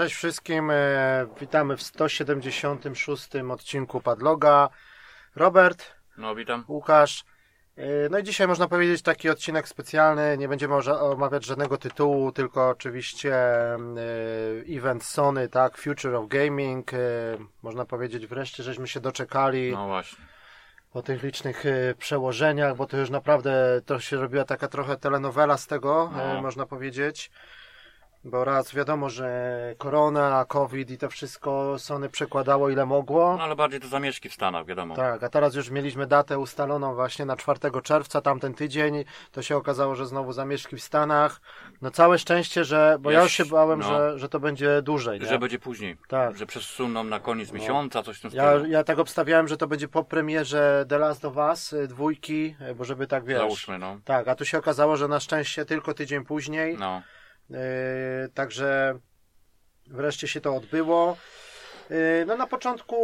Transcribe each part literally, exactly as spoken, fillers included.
Cześć wszystkim, e, witamy w sto siedemdziesiątym szóstym odcinku Padloga. Robert, no witam. Łukasz. E, no i dzisiaj można powiedzieć taki odcinek specjalny, nie będziemy omawiać żadnego tytułu, tylko oczywiście e, event Sony, tak, Future of Gaming. E, można powiedzieć wreszcie, żeśmy się doczekali. No właśnie. Po tych licznych e, przełożeniach, bo to już naprawdę to się robiła taka trochę telenowela z tego, no. e, można powiedzieć. Bo raz wiadomo, że korona, COVID i to wszystko Sony przekładało ile mogło. No ale bardziej to zamieszki w Stanach, wiadomo. Tak, a teraz już mieliśmy datę ustaloną właśnie na czwartego czerwca, tamten tydzień. To się okazało, że znowu zamieszki w Stanach. No całe szczęście, że, bo Wiesz, ja już się bałem, no, że, że to będzie dłużej. Nie? Że będzie później. Tak. Że przesuną na koniec no. miesiąca, coś w tym ja, stylu. ja tak obstawiałem, że to będzie po premierze The Last of Us, dwójki, bo żeby tak wiesz. Załóżmy, no. Tak, a tu się okazało, że na szczęście tylko tydzień później. No. Yy, także wreszcie się to odbyło. Yy, no na początku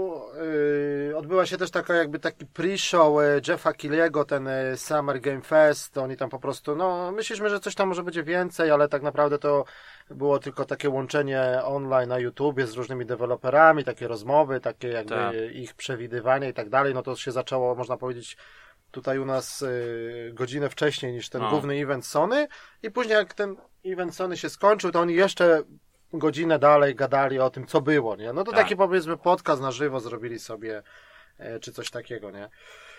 yy, odbyła się też taka jakby taki pre-show Jeffa Keighley'ego, ten Summer Game Fest. Oni tam po prostu, no myśleliśmy, że coś tam może będzie więcej, ale tak naprawdę to było tylko takie łączenie online na YouTubie z różnymi deweloperami, takie rozmowy, takie jakby tak. ich przewidywania i tak dalej. No to się zaczęło, można powiedzieć, tutaj u nas y, godzinę wcześniej niż ten no. główny event Sony i później jak ten event Sony się skończył, to oni jeszcze godzinę dalej gadali o tym, co było, nie? No to tak. taki powiedzmy podcast na żywo zrobili sobie, y, czy coś takiego, nie?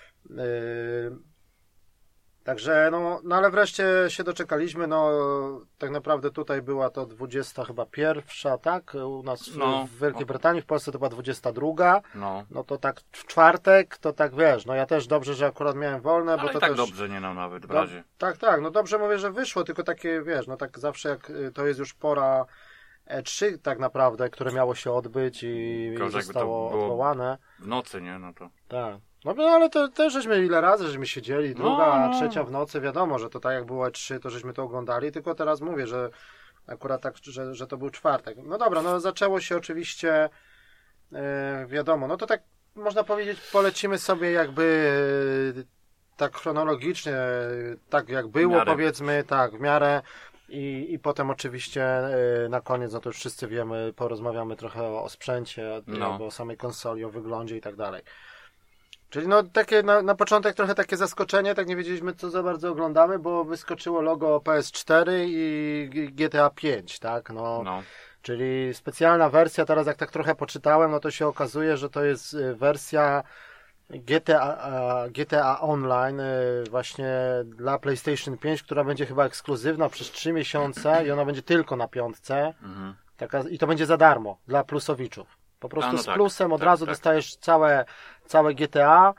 Y, Także, no, no ale wreszcie się doczekaliśmy, no tak naprawdę tutaj była to dwudziesta chyba pierwsza, tak? U nas w, no. w Wielkiej Brytanii, w Polsce to była dwudziesta druga. No. No to tak w czwartek, to tak wiesz, no ja też dobrze, że akurat miałem wolne, ale bo to i tak też... dobrze, nie no nawet w no, razie. Tak, tak, no dobrze mówię, że wyszło, tylko takie, wiesz, no tak zawsze jak to jest już pora E trzy tak naprawdę, które miało się odbyć i, i zostało odwołane. W nocy, nie? No to... Tak. No ale to też żeśmy ile razy żeśmy siedzieli, druga, no, no. trzecia w nocy, wiadomo, że to tak jak było E trzy, to żeśmy to oglądali, tylko teraz mówię, że akurat tak, że, że to był czwartek. No dobra, no zaczęło się oczywiście, yy, wiadomo, no to tak można powiedzieć, polecimy sobie jakby yy, tak chronologicznie, tak jak było, powiedzmy, tak, w miarę. I, I potem oczywiście yy, na koniec, no to już wszyscy wiemy, porozmawiamy trochę o, o sprzęcie, no. o samej konsoli, o wyglądzie i tak dalej. Czyli no takie na, na początek trochę takie zaskoczenie, tak nie wiedzieliśmy co za bardzo oglądamy, bo wyskoczyło logo P S cztery i G T A pięć, tak? No, no. Czyli specjalna wersja, teraz jak tak trochę poczytałem, no to się okazuje, że to jest wersja G T A, G T A Online właśnie dla PlayStation pięć, która będzie chyba ekskluzywna przez trzy miesiące i ona będzie tylko na piątce. Mhm. Taka, i to będzie za darmo dla plusowiczów. Po prostu A, no z tak, plusem od tak, razu tak. dostajesz całe, całe G T A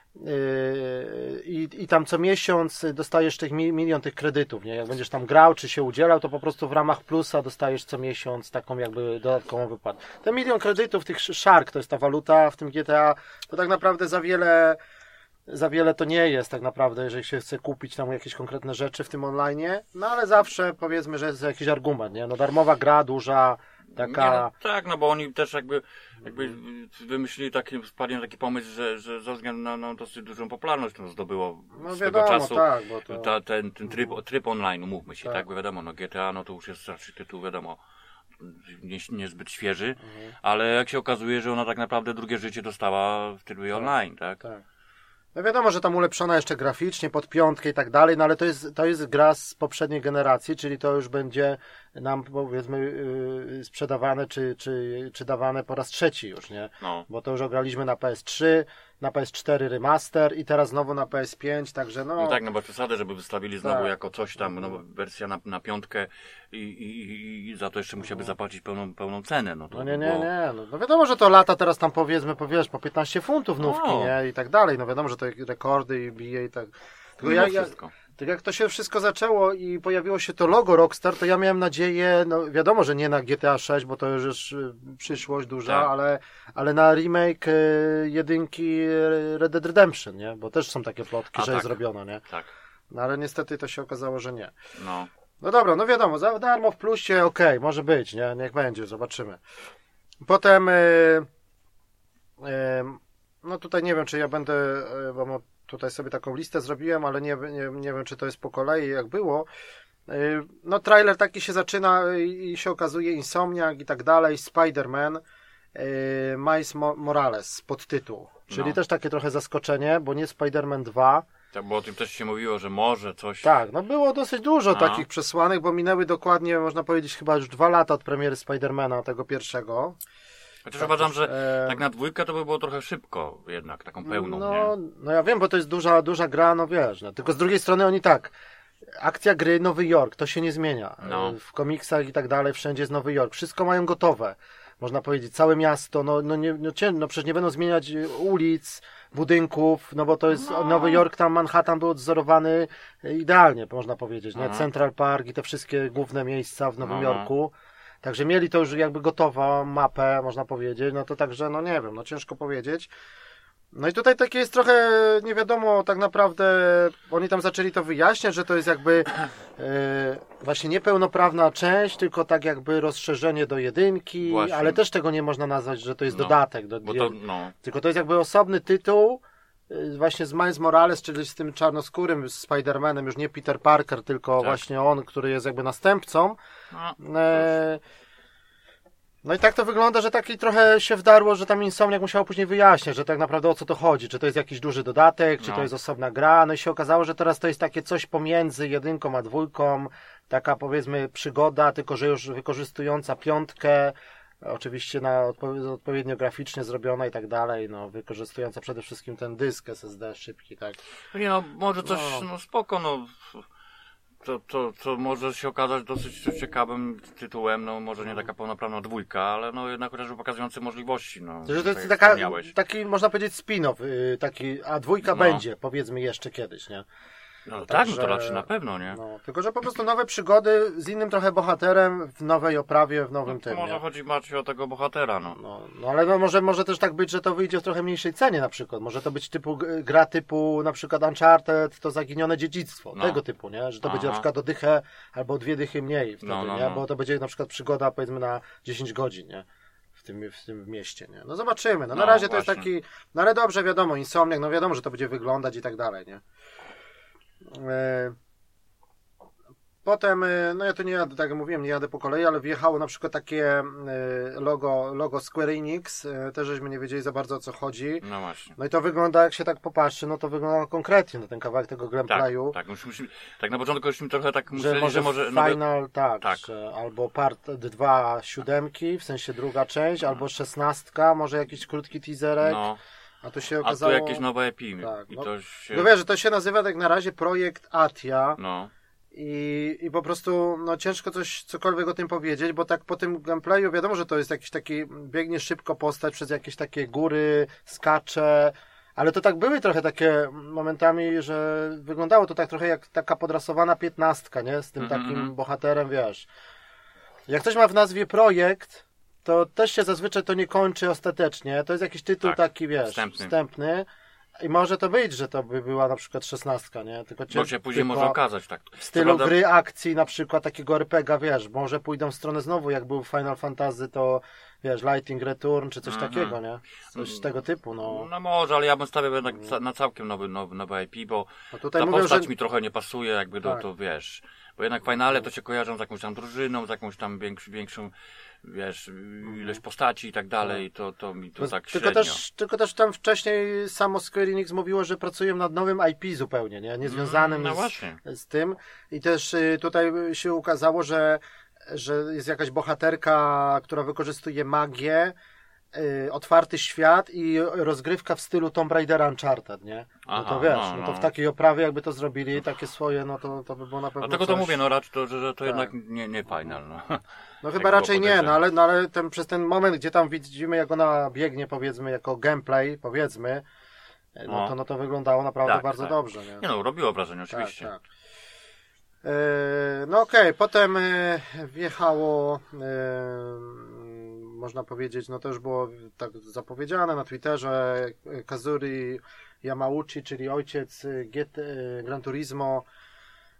yy, i, i tam co miesiąc dostajesz tych mi, milion tych kredytów, nie? Jak będziesz tam grał czy się udzielał, to po prostu w ramach plusa dostajesz co miesiąc taką jakby dodatkową wypłatę. Ten milion kredytów, tych Shark, to jest ta waluta w tym G T A, to tak naprawdę za wiele za wiele to nie jest tak naprawdę, jeżeli się chce kupić tam jakieś konkretne rzeczy w tym online, no ale zawsze powiedzmy, że jest jakiś argument, nie? No darmowa gra, duża, taka... Nie, no, tak, no bo oni też jakby, jakby wymyślili taki, wpadli na taki pomysł, że, że ze względu na no, dosyć dużą popularność to zdobyło no, z wiadomo, tego czasu tak, bo to... ta, ten, ten tryb, tryb online, umówmy się, tak, tak, bo wiadomo, no G T A no to już jest raczej tytuł, wiadomo, nie, niezbyt świeży, mhm. ale jak się okazuje, że ona tak naprawdę drugie życie dostała w trybie tak, online, tak? Tak. No wiadomo, że tam ulepszona jeszcze graficznie, pod piątkę i tak dalej, no ale to jest, to jest gra z poprzedniej generacji, czyli to już będzie nam powiedzmy yy, sprzedawane czy, czy, czy dawane po raz trzeci już, nie? No. Bo to już ograliśmy na P S trzy, na P S cztery remaster i teraz znowu na P S pięć, także no... No tak, no bo przesadę, żeby wystawili znowu tak. jako coś tam, no wersja na, na piątkę i, i, i za to jeszcze musiałby zapłacić pełną, pełną cenę, no to No nie, nie, było... nie, no, no wiadomo, że to lata teraz tam powiedzmy, powiesz, po piętnaście funtów nówki, no. nie? I tak dalej, no wiadomo, że to rekordy i bije i tak... Tylko ja, ja, tak jak to się wszystko zaczęło i pojawiło się to logo Rockstar, to ja miałem nadzieję, no wiadomo, że nie na G T A sześć, bo to już jest przyszłość duża, tak. ale, ale na remake y, jedynki Red Dead Redemption, nie? Bo też są takie plotki, A, że tak. jest zrobiono, nie? Tak. No ale niestety to się okazało, że nie. No. No dobra, no wiadomo, za darmo w plusie, okej, okay, może być, nie? Niech będzie, zobaczymy. Potem, y, y, no tutaj nie wiem, czy ja będę, y, bo tutaj sobie taką listę zrobiłem, ale nie, nie, nie wiem, czy to jest po kolei, jak było. No trailer taki się zaczyna i się okazuje Insomniac i tak dalej, Spider-Man, Miles Morales podtytuł, czyli no. też takie trochę zaskoczenie, bo nie Spider-Man dwa. Tak, bo o tym też się mówiło, że może coś... Tak, no było dosyć dużo A. takich przesłanek, bo minęły dokładnie, można powiedzieć, chyba już dwa lata od premiery Spider-Mana, tego pierwszego. Chociaż tak, uważam, że e... tak na dwójkę to by było trochę szybko jednak, taką pełną, no, nie? No ja wiem, bo to jest duża, duża gra, no wiesz, no, tylko z drugiej strony oni tak, akcja gry Nowy Jork, to się nie zmienia. No. W komiksach i tak dalej, wszędzie jest Nowy Jork, wszystko mają gotowe. Można powiedzieć, całe miasto, no, no, nie, no, no przecież nie będą zmieniać ulic, budynków, no bo to jest no. Nowy Jork, tam Manhattan był odzorowany idealnie, można powiedzieć, nie? Central Park i te wszystkie główne miejsca w Nowym no. Jorku. Także mieli to już jakby gotową mapę, można powiedzieć, no to także, no nie wiem, no ciężko powiedzieć. No i tutaj takie jest trochę, nie wiadomo tak naprawdę, oni tam zaczęli to wyjaśniać, że to jest jakby yy, właśnie niepełnoprawna część, tylko tak jakby rozszerzenie do jedynki, właśnie. Ale też tego nie można nazwać, że to jest no, dodatek. Do, bo to, no. Tylko to jest jakby osobny tytuł, yy, właśnie z Miles Morales, czyli z tym czarnoskórym z Spider-Manem, już nie Peter Parker, tylko tak. właśnie on, który jest jakby następcą. No, yy, No i tak to wygląda, że taki trochę się wdarło, że tam Insomniac musiał później wyjaśniać, że tak naprawdę o co to chodzi, czy to jest jakiś duży dodatek, czy no. to jest osobna gra, no i się okazało, że teraz to jest takie coś pomiędzy jedynką a dwójką, taka powiedzmy przygoda, tylko że już wykorzystująca piątkę, oczywiście na odpo- odpowiednio graficznie zrobiona i tak dalej, no wykorzystująca przede wszystkim ten dysk S S D szybki, tak. Nie no, może coś, no, no spoko, no... To, to, to może się okazać dosyć ciekawym tytułem, no może nie taka pełnoprawna dwójka, ale no jednak chociażby pokazujące możliwości, no. To, że to jest taka, taki, można powiedzieć, spin-off, yy, taki, a dwójka no. będzie, powiedzmy jeszcze kiedyś, nie? No tak, no to raczej na pewno, nie? No, tylko, że po prostu nowe przygody z innym trochę bohaterem w nowej oprawie, w nowym no, tym, może nie? chodzi bardziej o tego bohatera, no. No, no ale no, może, może też tak być, że to wyjdzie w trochę mniejszej cenie na przykład. Może to być typu gra typu na przykład Uncharted, to Zaginione Dziedzictwo, no. tego typu, nie? Że to Aha. będzie na przykład o dychę albo dwie dychy mniej wtedy, no, no, nie? No. Bo to będzie na przykład przygoda powiedzmy na dziesięć godzin, nie? W tym, w tym mieście, nie? No zobaczymy. No na no, razie właśnie. To jest taki, no ale dobrze, wiadomo, Insomniac, no wiadomo, że to będzie wyglądać i tak dalej, nie? Potem, no ja tu nie jadę, tak jak mówiłem, nie jadę po kolei, ale wjechało na przykład takie logo, logo Square Enix, też żeśmy nie wiedzieli za bardzo o co chodzi. No właśnie. No i to wygląda, jak się tak popatrzy, no to wygląda konkretnie na ten kawałek tego gameplayu. Tak, tak, musimy, tak na początku już mi trochę tak myśleli, że może, że może final, no, tak, tak. Że albo part dwa siódemki, w sensie druga część, no. albo szesnastka, może jakiś krótki teaserek. No. A tu się okazało... A tu jakieś nowe epimy. Tak, I no, to się... no wiesz, że to się nazywa tak na razie projekt Atia. No. I, I po prostu no ciężko coś cokolwiek o tym powiedzieć, bo tak po tym gameplayu wiadomo, że to jest jakiś taki, biegnie szybko postać przez jakieś takie góry, skacze, ale to tak były trochę takie momentami, że wyglądało to tak trochę jak taka podrasowana piętnastka, nie? Z tym mm-hmm. takim bohaterem, wiesz. Jak ktoś ma w nazwie projekt, to też się zazwyczaj to nie kończy ostatecznie. To jest jakiś tytuł tak, taki, wiesz, wstępny. wstępny. I może to być, że to by była na przykład szesnastka, nie? Tylko bo się później może okazać, tak. W stylu prawda... gry akcji, na przykład takiego er pe gie a, wiesz, może pójdą w stronę znowu, jak był Final Fantasy, to wiesz, Lightning Return, czy coś mm-hmm. takiego, nie? Coś z tego typu, no. No może, ale ja bym stawiał na, na całkiem nowy, nowy, nowy I P, bo no tutaj ta mówią, postać że... mi trochę nie pasuje, jakby do, tak. to wiesz. Bo jednak finale to się kojarzą z jakąś tam drużyną, z jakąś tam większą, większą wiesz, ilość postaci i tak dalej, to, to mi to no, tak tylko średnio. Też, tylko też tam wcześniej samo Square Enix mówiło, że pracują nad nowym I P zupełnie, nie? Niezwiązanym no z, z tym. I też y, tutaj się ukazało, że, że jest jakaś bohaterka, która wykorzystuje magię, y, otwarty świat i rozgrywka w stylu Tomb Raidera Uncharted, nie? No Aha, to wiesz, no, no. no to w takiej oprawie jakby to zrobili, takie swoje, no to, to by było na pewno Dlatego coś... to mówię, no raczej to, że, że to tak. jednak nie, nie final, no. No chyba raczej nie, no ale, no ale ten, przez ten moment, gdzie tam widzimy, jak ona biegnie, powiedzmy, jako gameplay, powiedzmy, no, no. To, no to wyglądało naprawdę tak, bardzo tak. dobrze, nie? Nie no, robiło wrażenie, oczywiście. Tak, tak. Yy, no okej, okay. Potem yy, wjechało, yy, można powiedzieć, no to już było tak zapowiedziane na Twitterze, Kazuri Yamauchi, czyli ojciec G T, Gran Turismo,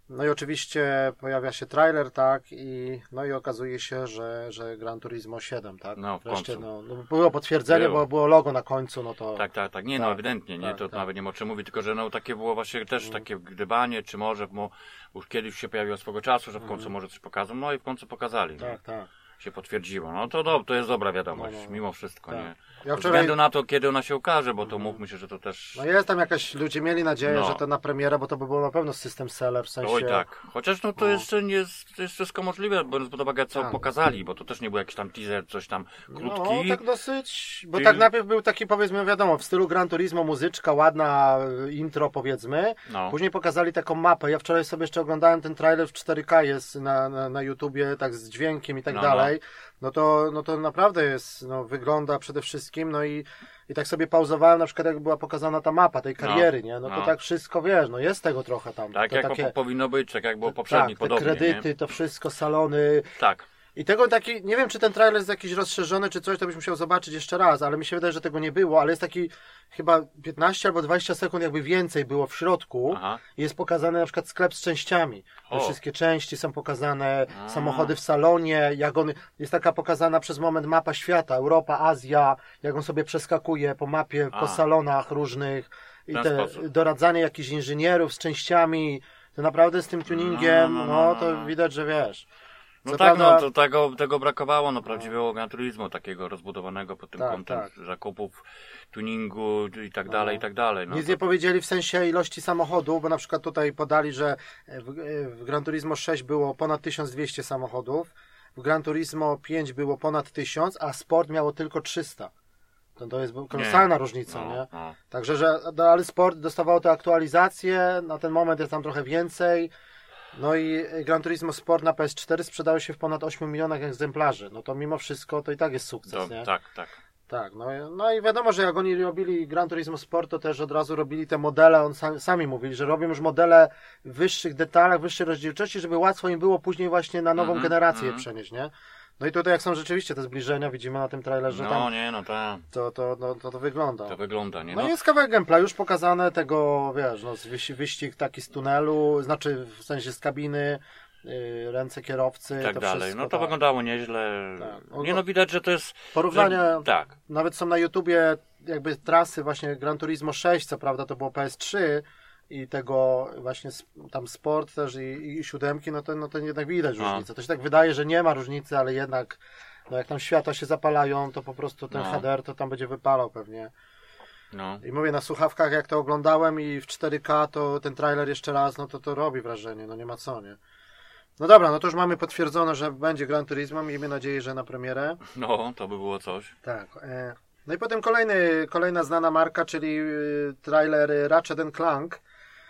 No i oczywiście pojawia się trailer, tak, i no i okazuje się, że, że Gran Turismo siedem, tak? No, w Wreszcie, końcu. no, no, było potwierdzenie, Było. bo było logo na końcu, no to... Tak, tak, tak. Nie, tak, no ewidentnie, nie, tak, to tak. nawet nie ma o czym mówić, tylko że no takie było właśnie też mm. takie gdybanie, czy może, bo już kiedyś się pojawiło swego czasu, że w końcu mm. może coś pokażą, no i w końcu pokazali. Tak, nie? tak. Się potwierdziło. No to, do, to jest dobra wiadomość, No, no. mimo wszystko, Tak. nie? Ja Ze wczoraj... względu na to, kiedy ona się ukaże, bo to mówmy się, że to też... No jest tam jakaś, ludzie mieli nadzieję, No. że to na premierę, bo to by było na pewno system seller, w sensie... Oj tak, chociaż no to No. jeszcze nie jest, to jest wszystko możliwe, biorąc pod uwagę co Tak. pokazali, bo to też nie był jakiś tam teaser, coś tam krótki. No, tak dosyć, bo Czyli- tak najpierw był taki, powiedzmy, wiadomo, w stylu Gran Turismo, muzyczka, ładna intro, powiedzmy. No. Później pokazali taką mapę. Ja wczoraj sobie jeszcze oglądałem ten trailer w cztery K, jest na, na, na YouTubie, tak z dźwiękiem i tak No, dalej. No to, no to naprawdę jest, no wygląda przede wszystkim, no i, i tak sobie pauzowałem, na przykład jak była pokazana ta mapa tej kariery, nie? No to no. tak wszystko, wiesz, no jest tego trochę tam. Tak to jak takie, po, powinno być, tak jak było poprzedni, tak, te podobnie, kredyty, nie? to wszystko, salony. Tak. I tego taki, nie wiem czy ten trailer jest jakiś rozszerzony czy coś, to byś musiał zobaczyć jeszcze raz, ale mi się wydaje, że tego nie było, ale jest taki chyba piętnaście albo dwadzieścia sekund jakby więcej było w środku. Aha. I jest pokazany na przykład sklep z częściami. Te O. wszystkie części są pokazane, A. samochody w salonie, jak on, jest taka pokazana przez moment mapa świata, Europa, Azja, jak on sobie przeskakuje po mapie, A. po salonach różnych i W ten te sposób. doradzanie jakichś inżynierów z częściami, to naprawdę z tym tuningiem, No, no, no, no, to no. widać, że wiesz. No Co tak, prawda- no to tego, tego brakowało, no prawdziwego Gran Turismo, takiego rozbudowanego pod tym Tak, kątem tak. zakupów, tuningu i tak No. dalej, i tak dalej. No Nic to, nie powiedzieli w sensie ilości samochodów, bo na przykład tutaj podali, że w, w Gran Turismo sześć było ponad tysiąc dwieście samochodów, w Gran Turismo pięć było ponad tysiąc, a Sport miało tylko trzysta. To, to jest kolosalna różnica, no, nie? no. Także, że no, ale Sport dostawało te aktualizacje, na ten moment jest tam trochę więcej. No i Gran Turismo Sport na P S cztery sprzedało się w ponad ośmiu milionach egzemplarzy. No to mimo wszystko to i tak jest sukces, To, nie? tak, tak. Tak, no, i- no i wiadomo, że jak oni robili Gran Turismo Sport, to też od razu robili te modele, on sam, sami mówili, że robią już modele w wyższych detalach, wyższej rozdzielczości, żeby łatwo im było później właśnie na nową Mhm, generację je mhm. przenieść, nie? No i tutaj jak są rzeczywiście te zbliżenia, widzimy na tym trailerze, No tam nie, no tak, to, to, no, to, to wygląda. to wygląda, nie? No No, i jest kawałek gameplay już pokazane tego, wiesz, no, wyś- wyścig taki z tunelu, znaczy w sensie z kabiny, yy, ręce kierowcy, i tak to dalej. wszystko, No to tak. wyglądało nieźle. Tak. Nie no, widać, że to jest... Porównania, Że, tak. nawet są na YouTubie jakby trasy właśnie Gran Turismo sześć, co prawda to było P S trzy i tego właśnie s- tam Sport też i, i siódemki, no to, no to jednak widać A. różnicę. To się tak wydaje, że nie ma różnicy, ale jednak no jak tam światła się zapalają, to po prostu ten No. H D R to tam będzie wypalał pewnie. No. I mówię, na słuchawkach jak to oglądałem i w cztery K to ten trailer jeszcze raz, no to to robi wrażenie, no nie ma co, nie? No dobra, no to już mamy potwierdzone, że będzie Gran Turismo, miejmy nadzieję, że na premierę. No, to by było coś. Tak. E, no i potem kolejny, kolejna znana marka, czyli y, trailer Ratchet and Clank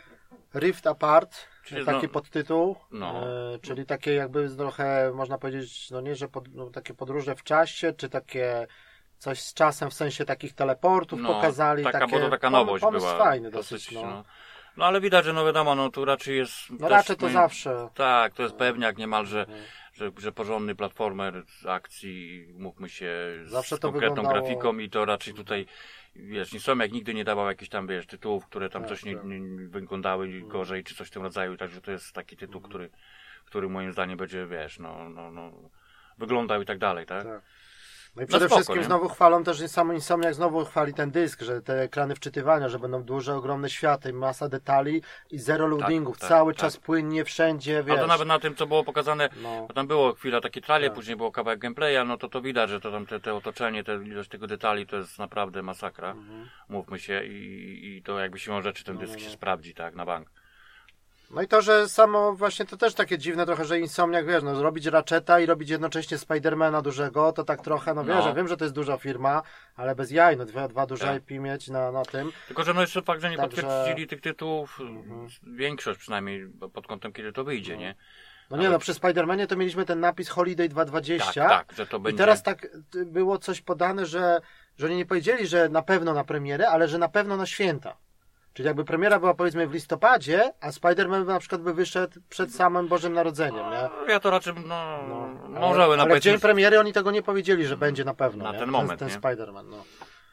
Rift Apart, Czyli taki no- podtytuł, no. e, czyli takie jakby trochę, można powiedzieć, no nie, że pod, no, takie podróże w czasie, czy takie coś z czasem w sensie takich teleportów No, pokazali. taka, takie, bo to taka pom- nowość pomysł była. fajny dosyć, no. no. No ale widać, że no wiadomo, no tu raczej jest... No też raczej to moim- zawsze. Tak, to jest pewniak niemalże, Mhm. że, że porządny platformer z akcji, mówmy się, z Zawsze to konkretną wyglądało- grafiką i to raczej tutaj, wiesz, nie są jak nigdy nie dawał jakichś tam, wiesz, tytułów, które tam Tak, coś nie, tak. nie wyglądały gorzej, czy coś w tym rodzaju, także to jest taki tytuł, który, który moim zdaniem będzie, wiesz, no, no, no, wyglądał i tak dalej, tak? Tak. No i przede spoko, wszystkim nie? znowu chwalą też sam Insomniac znowu chwali ten dysk, że te ekrany wczytywania, że będą duże, ogromne światy, masa detali i zero loadingów, tak, cały tak. czas płynnie, wszędzie, wiesz. A to nawet na tym, co było pokazane, No. bo tam było chwila taki trailer, Tak. później było kawałek gameplaya, no to to widać, że to tam te, te otoczenie, te ilość tego detali to jest naprawdę masakra, mówmy się, i, i to jakby siłą rzeczy ten Mhm. No, dysk no, no. się sprawdzi, tak, na bank. No i to, że samo właśnie to też takie dziwne trochę, że Insomniac, wiesz, no zrobić Ratcheta i robić jednocześnie Spidermana dużego, to tak trochę, no wiesz, No. ja wiem, że to jest duża firma, ale bez jaj, no dwa, dwa duże Tak. I P mieć na, na tym. Tylko, że no jeszcze fakt, że nie Także- potwierdzili tych tytułów, Mhm. większość przynajmniej pod kątem, kiedy to wyjdzie, nie? No nie, no przy Spidermanie to mieliśmy ten napis Holiday dwieście dwadzieścia. Tak, tak, że to I będzie... teraz tak y, było coś podane, że, że oni nie powiedzieli, że na pewno na premierę, ale że na pewno na święta. Czyli jakby premiera była powiedzmy w listopadzie, a Spider-Man na przykład by wyszedł przed samym Bożym Narodzeniem, nie? Ja to raczej, no, No, możemy ale, na ale w dzień premiery oni tego nie powiedzieli, że będzie na pewno. Na nie? ten moment, Ten, nie? ten Spider-Man, no.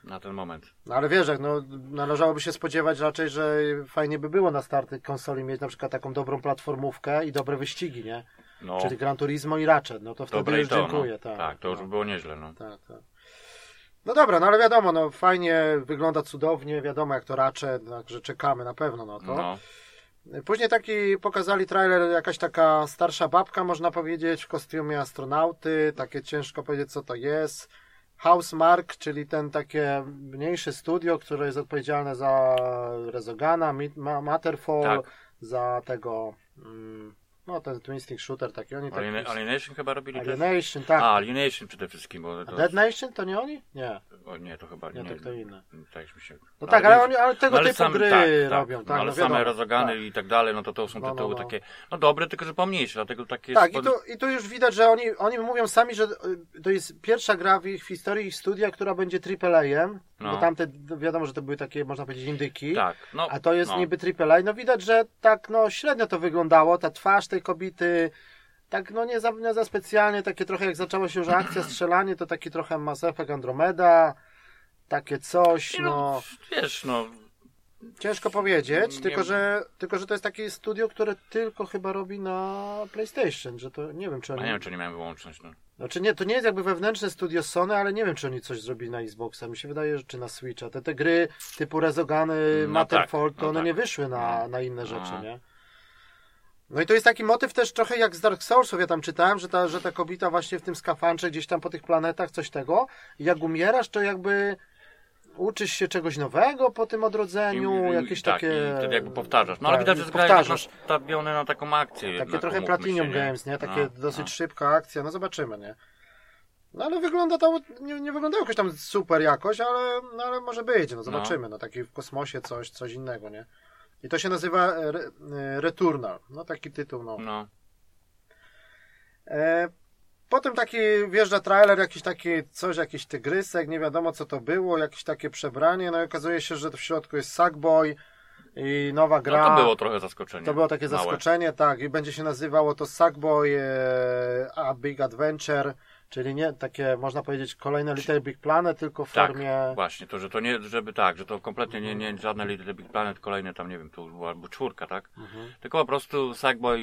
Na ten moment. No ale wiesz, jak, no, należałoby się spodziewać raczej, że fajnie by było na start tej konsoli mieć na przykład taką dobrą platformówkę i dobre wyścigi, nie? No. Czyli Gran Turismo i Ratchet, no to wtedy Dobre już to, dziękuję. No. Tak, tak, to już no. by było nieźle. No. Tak, tak. No dobra, no ale wiadomo, no fajnie, wygląda cudownie, wiadomo jak to Ratchet, także czekamy na pewno na to. No. Później taki pokazali trailer, jakaś taka starsza babka, można powiedzieć, w kostiumie astronauty, takie ciężko powiedzieć co to jest. Housemarque, czyli ten takie mniejsze studio, które jest odpowiedzialne za Rezogana, Matterfall, Tak. za tego, no ten Twin Stick Shooter taki, oni tak... Alien, Alienation chyba robili Alienation, też? tak. A, Alienation przede wszystkim. Bo A to... Dead Nation to nie oni? Nie. O nie, to chyba Nie, nie. to kto inny. Tak mi się... No, no, tak, ale, oni, ale tego no, ale typu sam, gry tak, robią. Tak, Tak, no, ale no, wiadomo, same Rezogany tak. i tak dalej, no to to są No, no, tytuły no. takie, no dobre, tylko że pomniejsze, dlatego takie... Tak, spod... i, tu, i tu już widać, że oni, oni mówią sami, że to jest pierwsza gra w ich w historii ich studia, która będzie triple A-em, No. bo tamte, wiadomo, że to były takie, można powiedzieć, indyki, Tak, no, a to jest no. niby triple A. No widać, że tak no średnio to wyglądało, ta twarz tej kobiety, tak no nie za, nie za specjalnie, takie trochę jak zaczęła się już akcja, strzelanie, to taki trochę Mass Effect Andromeda, takie coś, Nie, no... no, wiesz, no... Ciężko powiedzieć, Nie tylko wiem. że, tylko że to jest takie studio, które tylko chyba robi na PlayStation, że to nie wiem, czy A oni... nie wiem, czy nie miałem wyłączność, no. Znaczy nie, to nie jest jakby wewnętrzne studio Sony, ale nie wiem, czy oni coś zrobili na Xboxa. Mi się wydaje, że czy na Switcha. Te, te gry typu Rezogany, No Matterfall, tak, to no one tak. nie wyszły na, No. na inne rzeczy, No. nie? No i to jest taki motyw też trochę jak z Dark Soulsów. Ja tam czytałem, że ta, że ta kobieta właśnie w tym skafandrze gdzieś tam po tych planetach, coś tego. I jak umierasz, to jakby uczysz się czegoś nowego po tym odrodzeniu, I- i- jakieś tak, takie... i wtedy jakby powtarzasz. No ale Tak, widać, i że jest gra jednak powtarzasz. nastawione na taką akcję. Takie jednak, trochę umówmy Platinum się, Games, nie? Takie No, dosyć no. szybka akcja, no zobaczymy, nie? No ale wygląda to, nie, nie wygląda jakoś tam super jakoś, ale, no, ale może być, no zobaczymy, no taki w kosmosie coś, coś innego, nie? I to się nazywa Re, Returnal, no taki tytuł, no. No. E, potem taki wjeżdża trailer, jakiś taki coś, jakiś tygrysek, nie wiadomo co to było, jakieś takie przebranie, no i okazuje się, że to w środku jest Sackboy i nowa gra. No to było trochę zaskoczenie. To było takie Małe. zaskoczenie, tak, i będzie się nazywało to Sackboy e, A Big Adventure, czyli nie takie, można powiedzieć, kolejne Little Big Planet, tylko w Tak, formie... właśnie, to że to nie, żeby tak, że to kompletnie nie, nie żadne Little Big Planet, kolejne tam, nie wiem, tu była albo czwórka, tak? Mhm. Tylko po prostu Sackboy,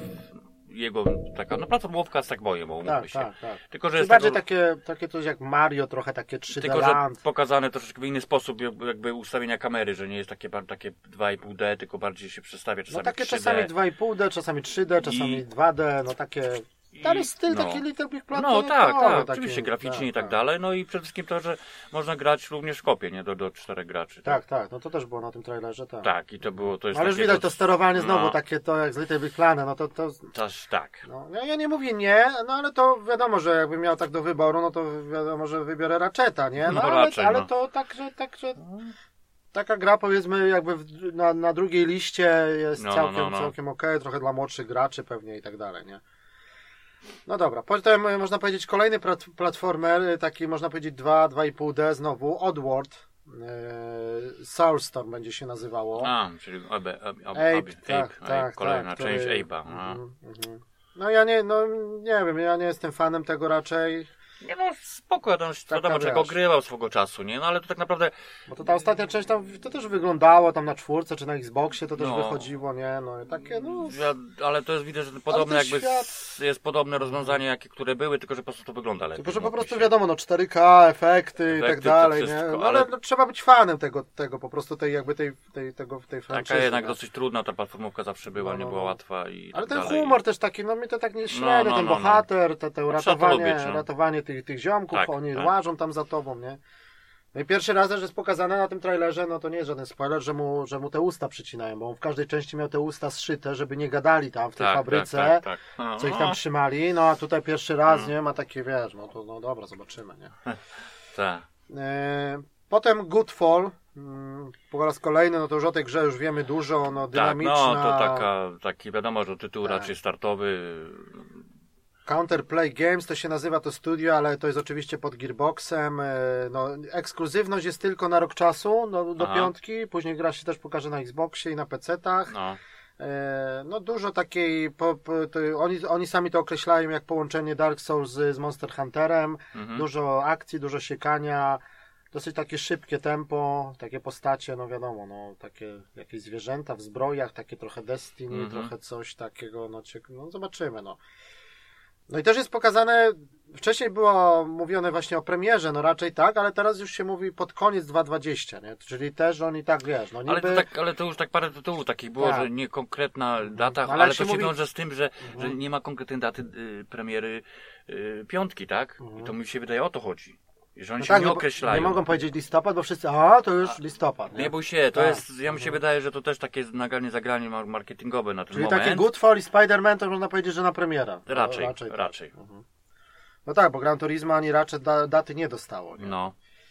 jego taka, no platformówka z Sackboyem, bo umówmy Tak, się. tak, tak. Tylko, że Czyli jest bardziej tego, takie, takie coś jak Mario, trochę takie trzy D tylko, że Land. pokazane troszeczkę w inny sposób, jakby jakby ustawienia kamery, że nie jest takie, bar- takie dwa i pół D, tylko bardziej się przestawia No czasami takie trzy D. czasami dwa i pół D, czasami trzy D, czasami dwa D, no takie... Ale styl no. taki Little Big Planet. No tak, tak, taki, oczywiście graficznie tak, i tak, tak. dalej, no i przede wszystkim to, że można grać również w kopie, nie, do, do czterech graczy. Tak, tak, no to też było na tym trailerze, tak. Tak, i to było, to jest Ale już takie widać do- to sterowanie znowu, no. takie to jak z Little Big Planet, no to... to Też tak. no, ja, ja nie mówię nie, no ale to wiadomo, że jakbym miał tak do wyboru, no to wiadomo, że wybiorę Ratcheta, nie? No, No, ale, raczej, ale no. to tak, że, tak, że taka gra powiedzmy jakby w, na, na drugiej liście jest No, no, całkiem, no, no. całkiem okej, trochę dla młodszych graczy pewnie i tak dalej, nie? No dobra, potem e, można powiedzieć kolejny plat, platformer, taki można powiedzieć dwa, dwa i pół D znowu, Oddworld, e, Soulstorm będzie się nazywało. A, czyli Abe, Abe, Abe, Ape, Ape, tak, Ape, tak, kolejna tak, część który- Ape'a. No. Mhm, mhm. No ja nie, no nie wiem, ja nie jestem fanem tego raczej, Nie no, spoko, ja tam Taka, wiadomo, że wiesz. go grywał swego czasu, nie? No ale to tak naprawdę, bo to ta ostatnia część tam, to też wyglądało tam na czwórce czy na Xboxie, to też No. wychodziło, nie, no i takie, no... ja, ale to jest widać, że podobne ten jakby świat- s- jest podobne rozwiązanie, jakie które były, tylko że po prostu to wygląda lepiej. Tylko, że po mówmy prostu się. wiadomo, no cztery K, efekty, i tak Efekty, to dalej, nie? wszystko, No, ale ale- no, trzeba być fanem tego, tego po prostu tej jakby tej, tej, tego, tej Taka franczyzy. jednak nie? dosyć trudna ta platformówka zawsze była, No, nie no, była no. łatwa i Ale tak ten dalej. humor też taki, no mi to tak nie średnio, no, ten no, no. bohater, te, te No, trzeba to ratowanie, lubić, no. ratowanie tych, tych ziomków, Tak, oni tak. łażą tam za tobą, nie? No i pierwszy raz też jest pokazane na tym trailerze, no to nie jest żaden spoiler, że mu, że mu te usta przycinają, bo on w każdej części miał te usta zszyte, żeby nie gadali tam w tej Tak, fabryce, tak, tak, tak. No, co ich no. tam trzymali, no a tutaj pierwszy raz, No. nie, ma takie, wiesz, no to no dobra, zobaczymy, nie? Tak. E, potem Goodfall, mm, po raz kolejny, no to już o tej grze już wiemy dużo, no Tak, dynamiczna, no to taka, taki wiadomo, że tytuł Tak. raczej startowy. Counterplay Games to się nazywa to studio, ale to jest oczywiście pod Gearboxem, e, no ekskluzywność jest tylko na rok czasu, no, do Aha. piątki, później gra się też pokaże na Xboxie i na pecetach. No, E, no dużo takiej, po, po, to, oni, oni sami to określają jak połączenie Dark Souls z, z Monster Hunterem, mhm. dużo akcji, dużo siekania, dosyć takie szybkie tempo, takie postacie, no wiadomo, no takie jakieś zwierzęta w zbrojach, takie trochę Destiny, mm-hmm. trochę coś takiego, no, ciek- no zobaczymy, no. No i też jest pokazane, wcześniej było mówione właśnie o premierze, no raczej tak, ale teraz już się mówi pod koniec dwa tysiące dwudziestego, nie? Czyli też oni tak, wiesz, no niby... Ale to, tak, ale to już tak parę tytułów takich było, tak. że nie konkretna data, ale, ale to się mówi... wiąże z tym, że, mhm. że nie ma konkretnej daty y, premiery y, piątki, tak? Mhm. I to mi się wydaje, o to chodzi. Że oni no się tak, nie określają. Nie mogą powiedzieć listopad, bo wszyscy, a to już a, listopad. Nie, nie bój się, to tak. jest, ja mi się mhm. wydaje, że to też takie nagranie, zagranie marketingowe na ten Czyli moment. Czyli takie Godfall i Spider-Man to można powiedzieć, że na premiera. Raczej, no, raczej. raczej. Tak. Mhm. No tak, bo Gran Turismo ani raczej da, daty nie dostało. Nie? No.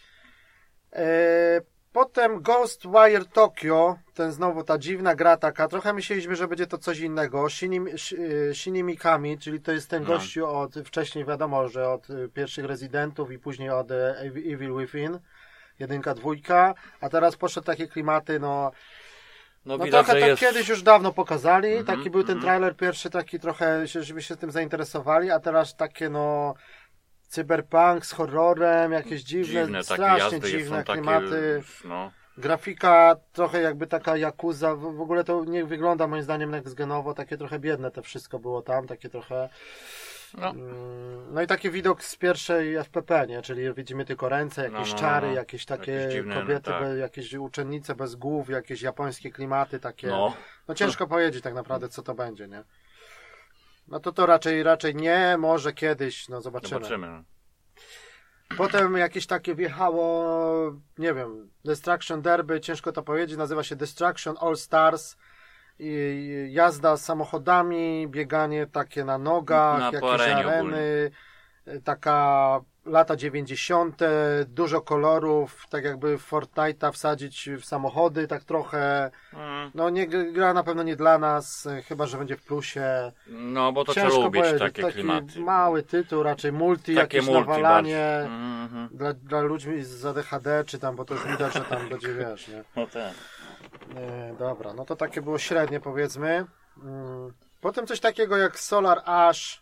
E, potem Ghostwire Tokyo, ten znowu ta dziwna gra taka, trochę myśleliśmy, że będzie to coś innego. Shinimi, Shinji Mikami, czyli to jest ten no. gościu od, wcześniej wiadomo, że od pierwszych Residentów i później od Evil Within, jedynka, dwójka, a teraz poszedł takie klimaty, no... No, no widać, trochę tak jest... kiedyś już dawno pokazali, mm-hmm, taki był ten mm-hmm. trailer pierwszy, taki trochę, żeby się tym zainteresowali, a teraz takie no cyberpunk z horrorem, jakieś dziwne, dziwne strasznie dziwne klimaty, takie, no. grafika trochę jakby taka Yakuza, w ogóle to nie wygląda moim zdaniem next-genowo, takie trochę biedne to wszystko było tam, takie trochę... No. no i taki widok z pierwszej F P P, nie? Czyli widzimy tylko ręce, jakieś no, no, czary, no. jakieś takie jakieś dziwne, kobiety, tak. be, jakieś uczennice bez głów, jakieś japońskie klimaty takie. No, no ciężko powiedzieć tak naprawdę, co to będzie, nie? No to to raczej raczej nie, może kiedyś, no zobaczymy. Zobaczymy. Potem jakieś takie wjechało, nie wiem, Destruction Derby, ciężko to powiedzieć, nazywa się Destruction All Stars. I jazda samochodami, bieganie takie na nogach, na jakieś areny, ogólnie. Taka lata dziewięćdziesiąte, dużo kolorów, tak jakby Fortnite'a wsadzić w samochody, tak trochę. Mm. No nie, gra na pewno nie dla nas, chyba że będzie w plusie. No bo to trzeba lubić takie taki klimaty. Mały tytuł, raczej multi, takie jakieś multi, nawalanie mm-hmm. dla, dla ludzi z A D H D, czy tam, bo to już widać, że tam będzie, wiesz, nie? No tak. Nie, dobra, no to takie było średnie, powiedzmy. Potem coś takiego jak Solar Ash.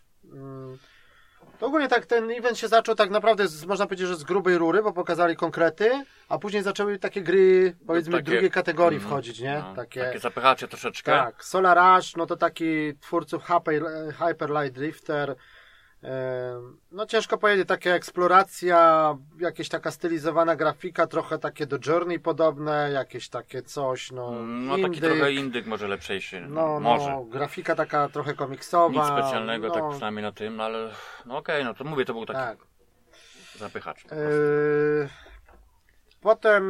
To ogólnie tak ten event się zaczął tak naprawdę, z, można powiedzieć, że z grubej rury, bo pokazali konkrety, a później zaczęły takie gry, powiedzmy, takie, drugiej kategorii mm, wchodzić, nie? No, takie, takie zapychacie troszeczkę. Tak, Solar Ash, no to taki twórców Hyper, Hyper Light Drifter. No ciężko powiedzieć, taka eksploracja, jakieś taka stylizowana grafika, trochę takie do Journey podobne, jakieś takie coś, no No indyk, taki trochę indyk, może lepszejszy, no, może. No, grafika taka trochę komiksowa. Nic specjalnego, no. tak przynajmniej na tym, ale no okej, okay, no to mówię, to był taki tak. zapychacz. Yy, potem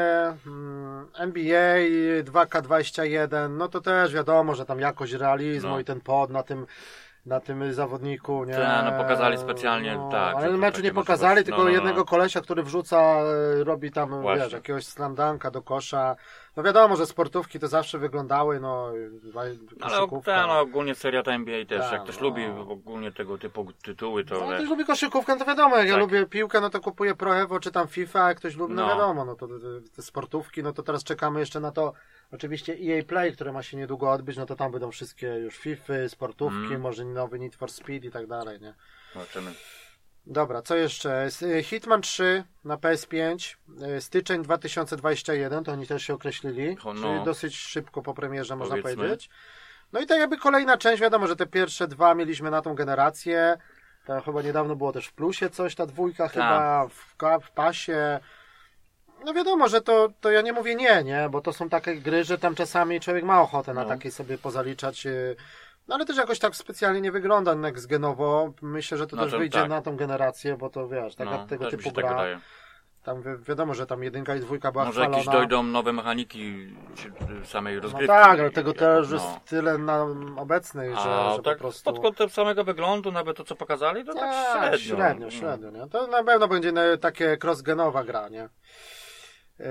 yy, N B A dwa K dwadzieścia jeden, no to też wiadomo, że tam jakość realizmu no. i ten pod na tym na tym zawodniku, nie? Ta, no pokazali specjalnie, no, tak. Ale meczu nie pokazali, tylko no, no, no. jednego kolesia, który wrzuca, robi tam, Właśnie. wiesz, jakiegoś slamdanka do kosza. No wiadomo, że sportówki to zawsze wyglądały, no, ale ta, no, ogólnie seria ta N B A też, ta, jak ktoś no. lubi ogólnie tego typu tytuły, to... No, jak ktoś lubi koszykówkę, no to wiadomo, jak tak. ja lubię piłkę, no to kupuję Pro Evo, czy tam FIFA, a jak ktoś lubi, no, no wiadomo, no to te, te sportówki, no to teraz czekamy jeszcze na to, oczywiście E A Play, które ma się niedługo odbyć, no to tam będą wszystkie już FIFA, sportówki, mm. może nowy Need for Speed i tak dalej, nie? Zobaczymy. Dobra, co jeszcze? Hitman trzy na P S pięć, styczeń dwa tysiące dwudziesty pierwszy, to oni też się określili, oh no. czyli dosyć szybko po premierze, można Powiedzmy. powiedzieć. No i tak jakby kolejna część, wiadomo, że te pierwsze dwa mieliśmy na tą generację, to chyba niedawno było też w plusie coś, ta dwójka ta. chyba w, w pasie. No wiadomo, że to, to ja nie mówię nie, nie, bo to są takie gry, że tam czasami człowiek ma ochotę na no. takie sobie pozaliczać. No ale też jakoś tak specjalnie nie wygląda next genowo. Myślę, że to no też wyjdzie tak. na tą generację, bo to wiesz, taka no, tego typu gra. Tak tam wi- wiadomo, że tam jedynka i dwójka była Może chwalona. jakieś dojdą nowe mechaniki samej rozgrywki. No tak, ale tego też no. jest tyle na obecnej, że, A, że tak po prostu... pod kątem samego wyglądu, nawet to co pokazali, to tak, tak średnio. Średnio, średnio, nie? To na pewno będzie takie cross-genowa gra, nie? Yy...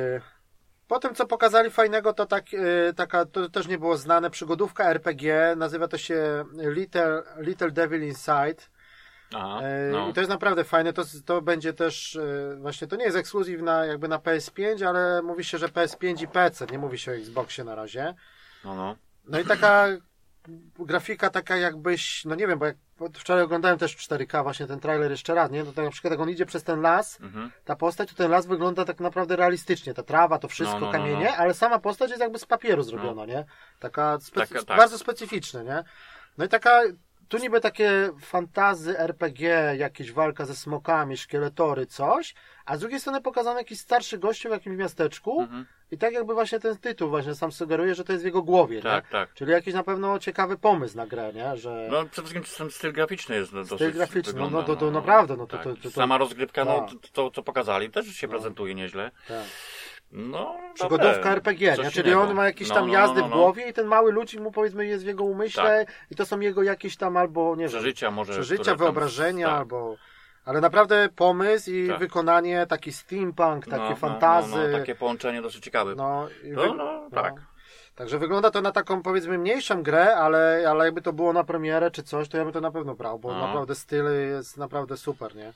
Potem co pokazali fajnego, to tak, yy, taka, to też nie było znane, przygodówka R P G, nazywa to się Little, Little Devil Inside. Aha, yy, no. I to jest naprawdę fajne, to, to będzie też, yy, właśnie to nie jest ekskluzyw na, jakby na P S pięć, ale mówi się, że P S pięć i P C, nie mówi się o Xboxie na razie. No, no. No i taka grafika taka jakbyś, no nie wiem, bo jak wczoraj oglądałem też w cztery K właśnie ten trailer jeszcze raz, nie? To tak na przykład jak on idzie przez ten las, mhm. ta postać, to ten las wygląda tak naprawdę realistycznie, ta trawa, to wszystko, no, no, kamienie, no, no. ale sama postać jest jakby z papieru zrobiona, no. nie? Taka, spe- taka tak. bardzo specyficzna, nie? No i taka, tu niby takie fantazy er pe gie, jakieś walka ze smokami, szkieletory, coś, a z drugiej strony pokazany jakiś starszy gościu w jakimś miasteczku mhm. i tak jakby właśnie ten tytuł właśnie sam sugeruje, że to jest w jego głowie, tak, nie? Tak. Czyli jakiś na pewno ciekawy pomysł na grę, nie? Że... No przede wszystkim ten styl graficzny jest styl dosyć Styl graficzny, wygląda, no to, to no, naprawdę, no to, tak. to, to, to... Sama rozgrywka, no to, to co pokazali, też się no. prezentuje nieźle. Tak. No, przygodówka er pe gie, nie? Czyli on ma jakieś tam no, no, jazdy no, no, no. w głowie i ten mały ludzik mu powiedzmy jest w jego umyśle tak. i to są jego jakieś tam albo, nie przeżycia, wiem, może, przeżycia, wyobrażenia tam, tak. albo... Ale naprawdę pomysł i tak. wykonanie, taki steampunk, takie no, fantazy. No, no, takie połączenie dosyć ciekawe. No, no, wy... no tak. No. Także wygląda to na taką powiedzmy mniejszą grę, ale, ale jakby to było na premierę czy coś, to ja bym to na pewno brał, bo no. naprawdę styl jest naprawdę super, nie?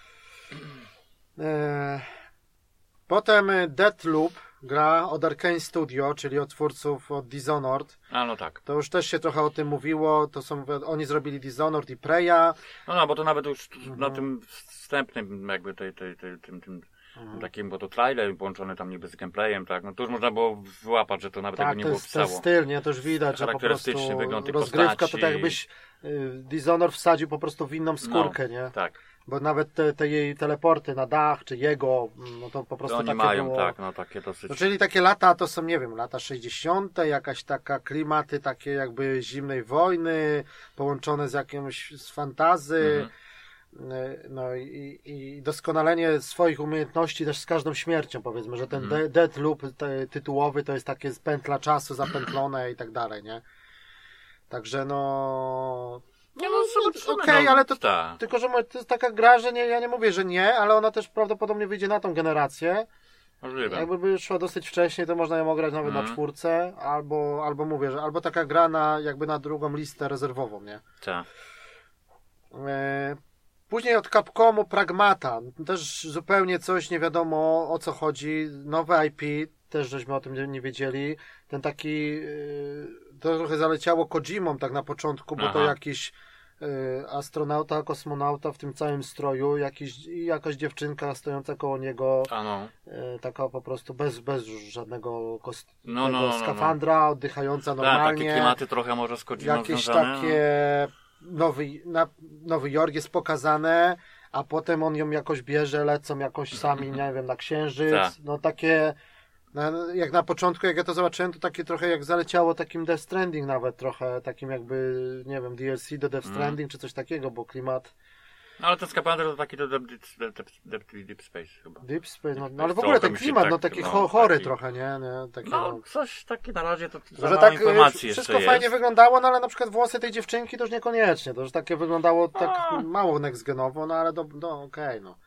Eee... Potem Deathloop, gra od Arkane Studio, czyli od twórców od Dishonored. A no tak. To już też się trochę o tym mówiło, to są, oni zrobili Dishonored i Preya. No, no bo to nawet już mhm. na tym wstępnym jakby tej, tej, tej, tym, tym mhm. takim, bo to trailer połączony tam niby z gameplayem, tak, no to już można było wyłapać, że to nawet tak, jakby nie było pisało. Tak, to jest styl, nie, to już widać, że po prostu rozgrywka postaci. To tak jakbyś y, Dishonored wsadził po prostu w inną skórkę, no, nie? Tak. Bo nawet te, te jej teleporty na dach, czy jego, no to po prostu to oni takie mają, było... tak, no takie dosyć... No, czyli takie lata, to są, nie wiem, lata sześćdziesiąte, jakaś taka klimaty takie jakby zimnej wojny, połączone z jakimś, z fantazy, mhm. no i, i doskonalenie swoich umiejętności też z każdą śmiercią, powiedzmy, że ten mhm. Deathloop te, tytułowy to jest takie z pętla czasu zapętlone i tak dalej, nie? Także no... Nie, no, no okej, okay, no, ale to ta. tylko, że to jest taka gra, że nie, ja nie mówię, że nie, ale ona też prawdopodobnie wyjdzie na tą generację. Możliwe. Jakby by szła dosyć wcześniej, to można ją ograć nawet mm. na czwórce, albo, albo mówię, że albo taka gra na, jakby na drugą listę rezerwową, nie? Tak. E, później od Capcomu Pragmata, też zupełnie coś, nie wiadomo o co chodzi, nowe I P, też żeśmy o tym nie wiedzieli, ten taki, to trochę zaleciało Kojimą tak na początku, bo Aha. to jakiś astronauta, kosmonauta w tym całym stroju, jakiś, jakaś dziewczynka stojąca koło niego, ano. taka po prostu bez, bez żadnego kost... no, no, no, skafandra, no. oddychająca normalnie. Tak, takie klimaty trochę może z Kojimą jakieś związane. takie Nowy, na, Nowy Jork jest pokazane, a potem on ją jakoś bierze, lecą jakoś sami, nie wiem, na księżyc, Ta. no takie no, jak na początku, jak ja to zobaczyłem, to takie trochę jak zaleciało takim Death Stranding nawet trochę, takim jakby, nie wiem, D L C do Death Stranding mm. czy coś takiego, bo klimat... No ale ten Scapander to taki to Deep, deep, deep, deep Space chyba. Deep Space, no, no ale w ogóle ten klimat, tak, no taki no, chory taki, trochę, nie? nie taki, no, no coś taki na razie to za że mało tak informacji wszystko jeszcze fajnie jest. wyglądało, no ale na przykład włosy tej dziewczynki to już niekoniecznie, to już takie wyglądało tak A. mało next-genowo, no ale do, do okej, okay, no.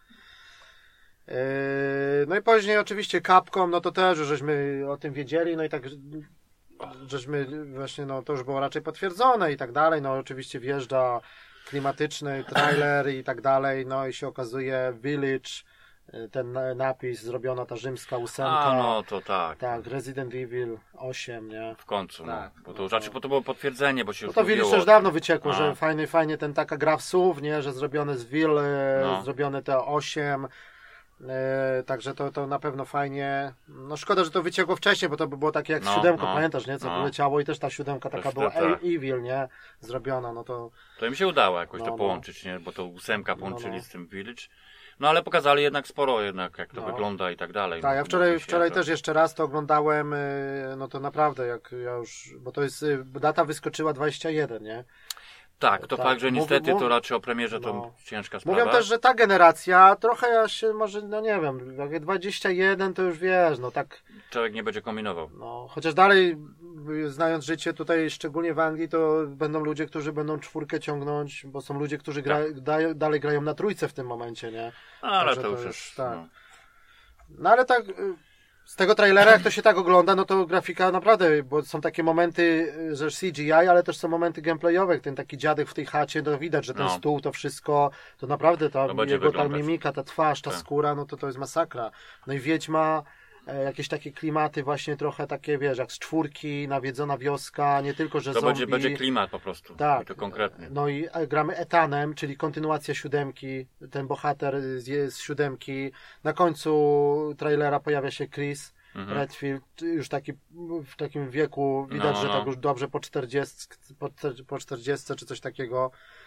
No i później oczywiście Capcom, no to też żeśmy o tym wiedzieli, no i tak żeśmy właśnie, no to już było raczej potwierdzone i tak dalej, no oczywiście wjeżdża klimatyczny trailer i tak dalej, no i się okazuje Village, ten napis, zrobiona ta rzymska ósemka. A no to tak. Tak, Resident Evil osiem, nie? W końcu, tak, no. Bo to już raczej, bo to było potwierdzenie, bo się no już to Village też dawno wyciekło, A. że fajnie, fajnie ten taka gra w słów, nie? Że zrobione z Will, no. zrobione te osiem. Yy, także to, to na pewno fajnie. No szkoda, że to wyciekło wcześniej, bo to by było takie jak no, z siódemką, no, pamiętasz, nie? Co no. wyleciało i też ta siódemka taka też była tak. Evil, nie? Zrobiona, no to... To im się udało jakoś no, to no. połączyć, nie? Bo to ósemka połączyli no, no. z tym Village. No ale pokazali jednak sporo jednak, jak to no. wygląda i tak dalej. Tak, no, ja wczoraj, wczoraj to... też jeszcze raz to oglądałem, no to naprawdę, jak ja już... Bo to jest... Data wyskoczyła dwadzieścia jeden, nie? Tak, to tak. fakt, że niestety Mów, to raczej o premierze no. to ciężka sprawa. Mówią też, że ta generacja trochę ja się może, no nie wiem, jak dwadzieścia jeden to już wiesz, no tak... Człowiek nie będzie kombinował. No, chociaż dalej, znając życie tutaj, szczególnie w Anglii, to będą ludzie, którzy będą czwórkę ciągnąć, bo są ludzie, którzy gra, tak. da, dalej grają na trójce w tym momencie, nie? Ale Także to już jest... Tak. No. no ale tak... Z tego trailera, jak to się tak ogląda, no to grafika naprawdę, bo są takie momenty, że C G I, ale też są momenty gameplayowe. Ten taki dziadek w tej chacie, no widać, że ten no. stół, to wszystko, to naprawdę ta to jego ta wyglądać. mimika, ta twarz, ta tak. skóra, no to to jest masakra. No i Wiedźma, e, jakieś takie klimaty właśnie trochę takie, wiesz, jak z czwórki, nawiedzona wioska, nie tylko, że to zombie. będzie, będzie klimat po prostu, tak, to konkretnie. No i gramy Ethanem, czyli kontynuacja siódemki, ten bohater z, z siódemki, na końcu trailera pojawia się Chris mhm. Redfield, już taki w takim wieku, widać, no, no, no. że tak już dobrze po czterdziestce, po, po czterdziestce czy coś takiego.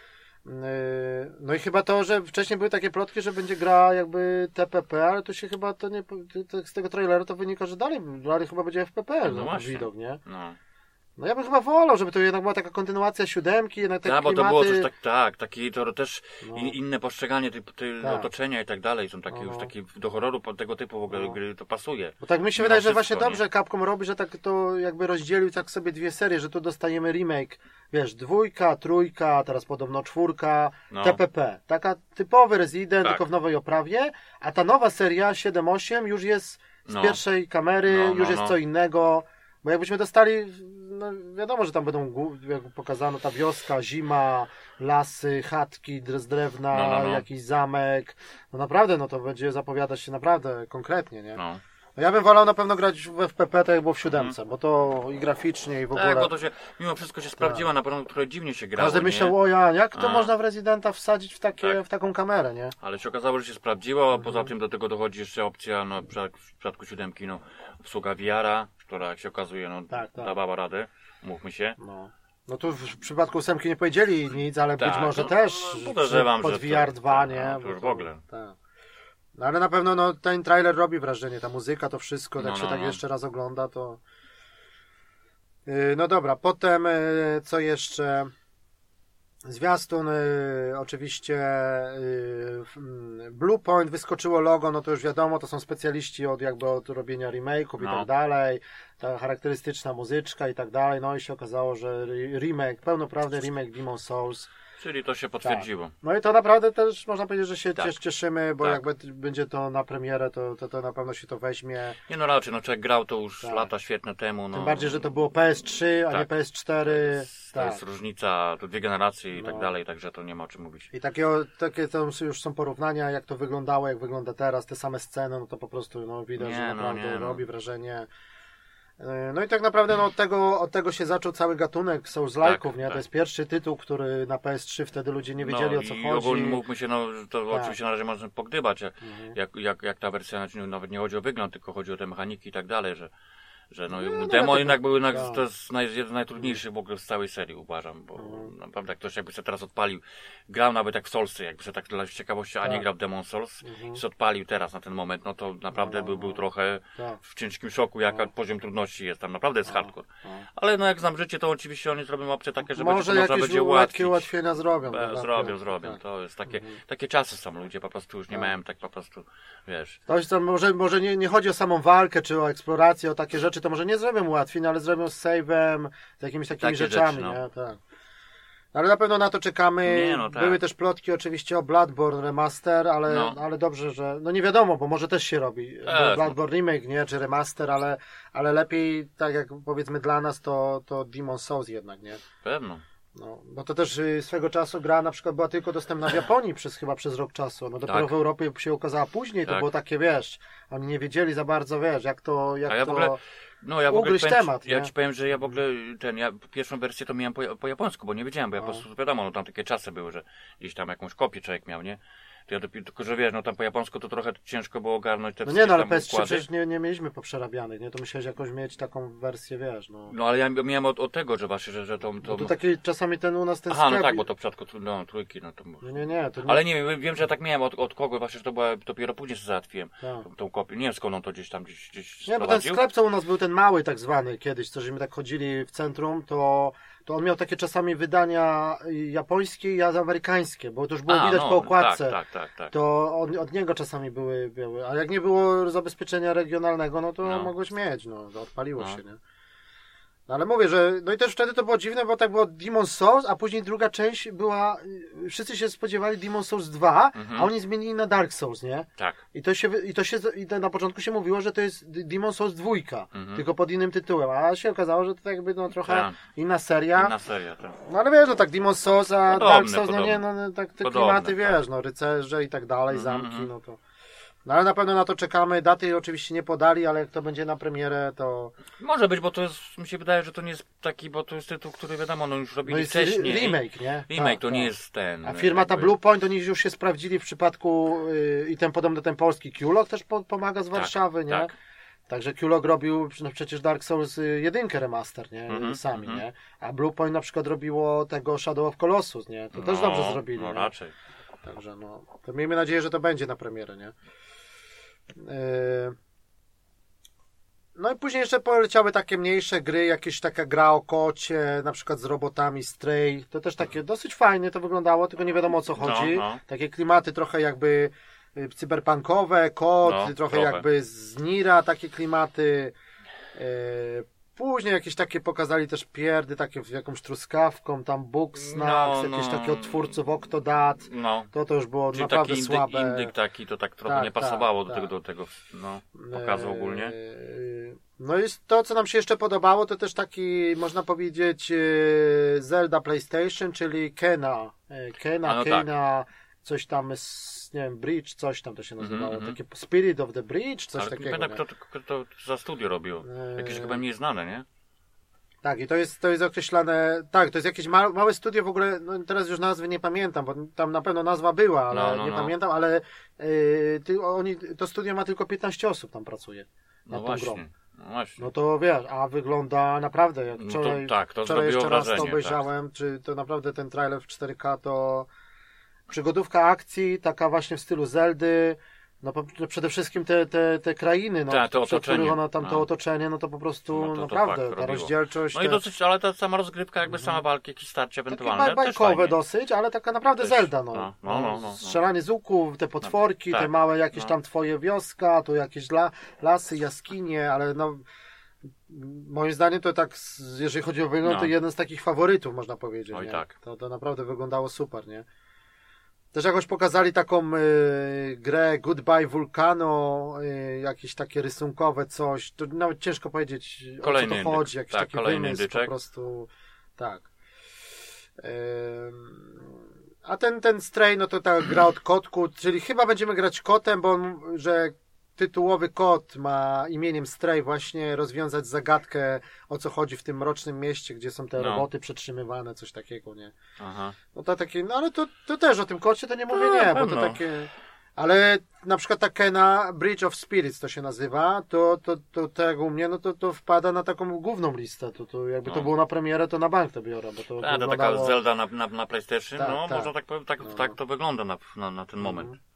No i chyba to, że wcześniej były takie plotki, że będzie gra jakby T P P, ale to się chyba to nie, to z tego trailera to wynika, że dalej, dalej chyba będzie F P P, no, no widok, nie? No. No ja bym chyba wolał, żeby to jednak była taka kontynuacja siódemki, jednak te tak, klimaty... bo to było coś tak, tak, takie to też no. in, inne postrzeganie ty, ty, tak. otoczenia i tak dalej, są takie no. już takie do horroru tego typu w ogóle no. gry to pasuje. Bo tak mi się wydaje, że właśnie dobrze nie? Capcom robi, że tak to jakby rozdzielił tak sobie dwie serie, że tu dostajemy remake, wiesz, dwójka, trójka, teraz podobno czwórka, no. T P P. Taka typowy Resident, tak. tylko w nowej oprawie, a ta nowa seria siedem osiem już jest z no. pierwszej kamery, no, no, już jest no. co innego. Bo jakbyśmy dostali, no wiadomo, że tam będą, jak pokazano, ta wioska, zima, lasy, chatki z drewna, no, no, no. jakiś zamek. No naprawdę, no to będzie zapowiadać się naprawdę konkretnie, nie? No. No ja bym wolał na pewno grać w F P P, tak jak było w siódemce, mm. bo to i graficznie, i w ogóle... Tak, bo to się mimo wszystko się sprawdziła, tak. na pewno trochę dziwnie się grało, każdy myślał, o ja, jak to A. można w Residenta wsadzić w, takie, tak. w taką kamerę, nie? Ale się okazało, że się sprawdziło, a poza tym do tego dochodzi jeszcze opcja, no w przypadku siódemki, no obsługa V R-a, która jak się okazuje, no tak, tak. dawała radę, mówmy się. No. No tu w przypadku ósemki nie powiedzieli nic, ale tak, być może no, też no, podejrzewam, pod że V R dwa, to, nie? No, to już w ogóle. Tak. No ale na pewno no, ten trailer robi wrażenie, ta muzyka, to wszystko, jak no, się no, tak no. jeszcze raz ogląda, to... Yy, no dobra, potem yy, co jeszcze... Zwiastun, yy, oczywiście yy, Bluepoint, wyskoczyło logo, no to już wiadomo, to są specjaliści od jakby od robienia remake'ów no. i tak dalej, ta charakterystyczna muzyczka i tak dalej, no i się okazało, że remake, pełnoprawny remake Demon's Souls. Czyli to się potwierdziło. Tak. No i to naprawdę też można powiedzieć, że się tak. cieszymy, bo tak. jakby będzie to na premierę, to, to, to na pewno się to weźmie. Nie no raczej, no człowiek grał to już tak. lata świetne temu. No. Tym bardziej, że to było P S trzy, tak. a nie P S cztery. To jest, tak. to jest różnica, to dwie generacje i no. tak dalej, także to nie ma o czym mówić. I takie, takie to już są porównania, jak to wyglądało, jak wygląda teraz, te same sceny, no to po prostu no, widać, nie, że naprawdę no, nie, robi no. wrażenie. No i tak naprawdę no, od, tego, od tego się zaczął cały gatunek Souls-like'ów, tak, nie? Tak. To jest pierwszy tytuł, który na P S trzy wtedy ludzie nie wiedzieli, no, o co i chodzi. Ogólnie mówmy się, no, to tak. oczywiście na razie można pogdybać, mhm. jak, jak, jak ta wersja, znaczy, nawet nie chodzi o wygląd, tylko chodzi o te mechaniki i tak dalej, że że no, no demo no, jednak były, tak. to jest naj, jeden z najtrudniejszych w ogóle z całej serii, uważam, bo mhm. naprawdę jak ktoś jakby sobie teraz odpalił, grał nawet jak w Soulsy, jakby sobie tak dla ciekawości, tak. a nie grał w Demon Souls mhm. i się odpalił teraz na ten moment, no to naprawdę no, by był trochę tak. w ciężkim szoku, jaka no. poziom trudności jest tam, naprawdę jest no. hardcore. No. Ale no jak znam życie, to oczywiście oni zrobią opcje takie, że może będzie, można będzie ułatwić. ułatwienia zrobią. Be, tak, zrobią, tak, zrobią, tak. to jest takie, mhm. takie czasy są, ludzie po prostu już nie tak. mają tak po prostu, wiesz. To jest, to może może nie, nie chodzi o samą walkę, czy o eksplorację, o takie rzeczy, to może nie zrobią ułatwień, no ale zrobią z save'em, z jakimiś takimi takie rzeczami, rzeczy, no. nie? Tak. Ale na pewno na to czekamy. Nie, no tak. Były też plotki oczywiście o Bloodborne Remaster, ale, no. ale dobrze, że... No nie wiadomo, bo może też się robi. Tak. Bloodborne Remake, nie? Czy Remaster, ale, ale lepiej, tak jak powiedzmy dla nas, to, to Demon's Souls jednak, nie? Pewno. No, bo to też swego czasu gra na przykład była tylko dostępna w Japonii przez chyba przez rok czasu. No dopiero tak. w Europie się ukazała później, to tak. było takie, wiesz, oni nie wiedzieli za bardzo, wiesz, jak to, jak A ja to w ogóle, no ja w ogóle ugryźć powiem, temat. Ja nie? ci powiem, że ja w ogóle ten, ja pierwszą wersję to miałem po, po japońsku, bo nie wiedziałem, bo ja no. po prostu wiadomo, no tam takie czasy były, że gdzieś tam jakąś kopię człowiek miał, nie? To ja dopiero, tylko że wiesz, no tam po japońsku to trochę ciężko było ogarnąć te no nie, no ale P S trzy przecież nie, nie mieliśmy poprzerabianych, nie? To musiałeś jakoś mieć taką wersję, wiesz, no. No ale ja miałem od, od tego, że właśnie, że, że to... to... No to taki czasami ten u nas ten Aha, sklep... no tak, bo to w przypadku no, trójki, no to... Nie, nie, nie, to nie... Ale nie wiem, wiem, że tak miałem od, od kogo właśnie, że to była, dopiero później sobie załatwiłem tak. tą, tą kopię. Nie wiem skąd on to gdzieś tam gdzieś, gdzieś Nie, bo ten sklep, co u nas był ten mały tak zwany kiedyś, co żeśmy tak chodzili w centrum, to... to on miał takie czasami wydania japońskie i amerykańskie, bo to już było A, widać no, po okładce. Tak, tak, tak, tak. To od, od niego czasami były, były. A jak nie było zabezpieczenia regionalnego, no to no. mogłeś mieć, no, to odpaliło no. się, nie? No ale mówię, że no i też wtedy to było dziwne, bo tak było Demon's Souls, a później druga część była, wszyscy się spodziewali Demon's Souls dwa, mhm. a oni zmienili na Dark Souls, nie? Tak. I to się, i to się i to na początku się mówiło, że to jest Demon's Souls dwójka, mhm. tylko pod innym tytułem, a się okazało, że to jakby no trochę tak. inna seria. Inna seria, tak. No ale wiesz, no tak Demon's Souls, a podobne, Dark Souls, podobne. no nie, no tak te podobne, klimaty, tak. wiesz, no rycerze i tak dalej, mhm, zamki, mhm. no to... No ale na pewno na to czekamy. Daty oczywiście nie podali, ale jak to będzie na premierę, to... Może być, bo to jest, mi się wydaje, że to nie jest taki, bo to jest tytuł, który wiadomo, no już robili no jest wcześniej. remake, nie? Remake, tak, to tak. nie jest ten... A firma ta Bluepoint, oni już się sprawdzili w przypadku yy, i ten podobno ten polski Q-Log też po, pomaga z Warszawy, tak, nie? Tak. Także Q-Log robił no przecież Dark Souls jedynkę remaster, nie? Mm-hmm, sami, mm-hmm. nie? A Bluepoint na przykład robiło tego Shadow of Colossus, nie? To no, też dobrze zrobili. No nie? raczej. Także no, to miejmy nadzieję, że to będzie na premierę, nie? Yy... No i później jeszcze poleciały takie mniejsze gry, jakieś taka gra o kocie, na przykład z robotami Stray. To też takie dosyć fajnie to wyglądało, tylko nie wiadomo o co chodzi. No, no. Takie klimaty trochę jakby cyberpunkowe, kot, no, trochę trochę. jakby z Nira, takie klimaty. Yy... Później jakieś takie pokazali też pierdy, takie z jakąś truskawką, tam Bugsnax, no, jakieś no. takie od twórców Octodad. No. To to już było czyli naprawdę taki słabe. Indyk, indyk taki, to tak trochę tak, nie pasowało tak, do, tak. Tego, do tego no, pokazu ogólnie. No i to, co nam się jeszcze podobało, to też taki, można powiedzieć, Zelda PlayStation, czyli Kena. Kena, no Kena, tak. Coś tam z, nie wiem, Bridge, coś tam to się nazywało, mm-hmm. takie Spirit of the Bridge, coś ale takiego. Ale kto to, to za studio robił, jakieś chyba mniej znane, nie? Tak, i to jest, to jest określane, tak, to jest jakieś ma, małe studio w ogóle, no teraz już nazwy nie pamiętam, bo tam na pewno nazwa była, ale no, no, nie no. pamiętam, ale yy, ty, oni, to studio ma tylko piętnaście osób tam pracuje nad no tą grą. No właśnie. No to wiesz, a wygląda naprawdę, jak wczoraj, no to, tak, to wczoraj jeszcze raz wrażenie, to obejrzałem, tak. Czy to naprawdę ten trailer w cztery K to przygodówka akcji, taka właśnie w stylu Zeldy, no przede wszystkim te, te, te krainy, no, Ta, to przed których ona tam no. to otoczenie, no to po prostu no to, naprawdę, to ta rozdzielczość. No te... i dosyć, ale ta sama rozgrywka, jakby sama walki, jakieś starcie ewentualne. Takie bajkowe dosyć, ale taka naprawdę też, Zelda, no. No, no, no, no. Strzelanie z łuku, te potworki, no, tak, te małe jakieś no. tam twoje wioska, tu jakieś la, lasy, jaskinie, ale no moim zdaniem to tak, jeżeli chodzi o wygląd, no. to jeden z takich faworytów, można powiedzieć. Oj, nie? tak. To, to naprawdę wyglądało super, nie? Też jakoś pokazali taką y, grę Goodbye Volcano, y, jakieś takie rysunkowe coś, to nawet ciężko powiedzieć kolejny o co to chodzi, jakiś tak, taki wymysł indyczek. Po prostu, tak. Y, a ten, ten Stray, no to ta gra od kotku, czyli chyba będziemy grać kotem, bo on, że tytułowy kot ma imieniem Stray właśnie rozwiązać zagadkę, o co chodzi w tym mrocznym mieście, gdzie są te no. roboty przetrzymywane, coś takiego, nie? Aha. No to takie, no ale to, to też o tym kocie to nie mówię, nie, bo to takie... Ale na przykład ta Kena Bridge of Spirits to się nazywa, to, to, to tak u mnie, no to, to wpada na taką główną listę, to, to jakby no. to było na premierę, to na bank to biorę, bo to tak, wyglądało... to taka Zelda na, na, na PlayStation, tak, no tak. można tak powiedzieć, tak, no. tak to wygląda na, na, na ten moment. Mhm.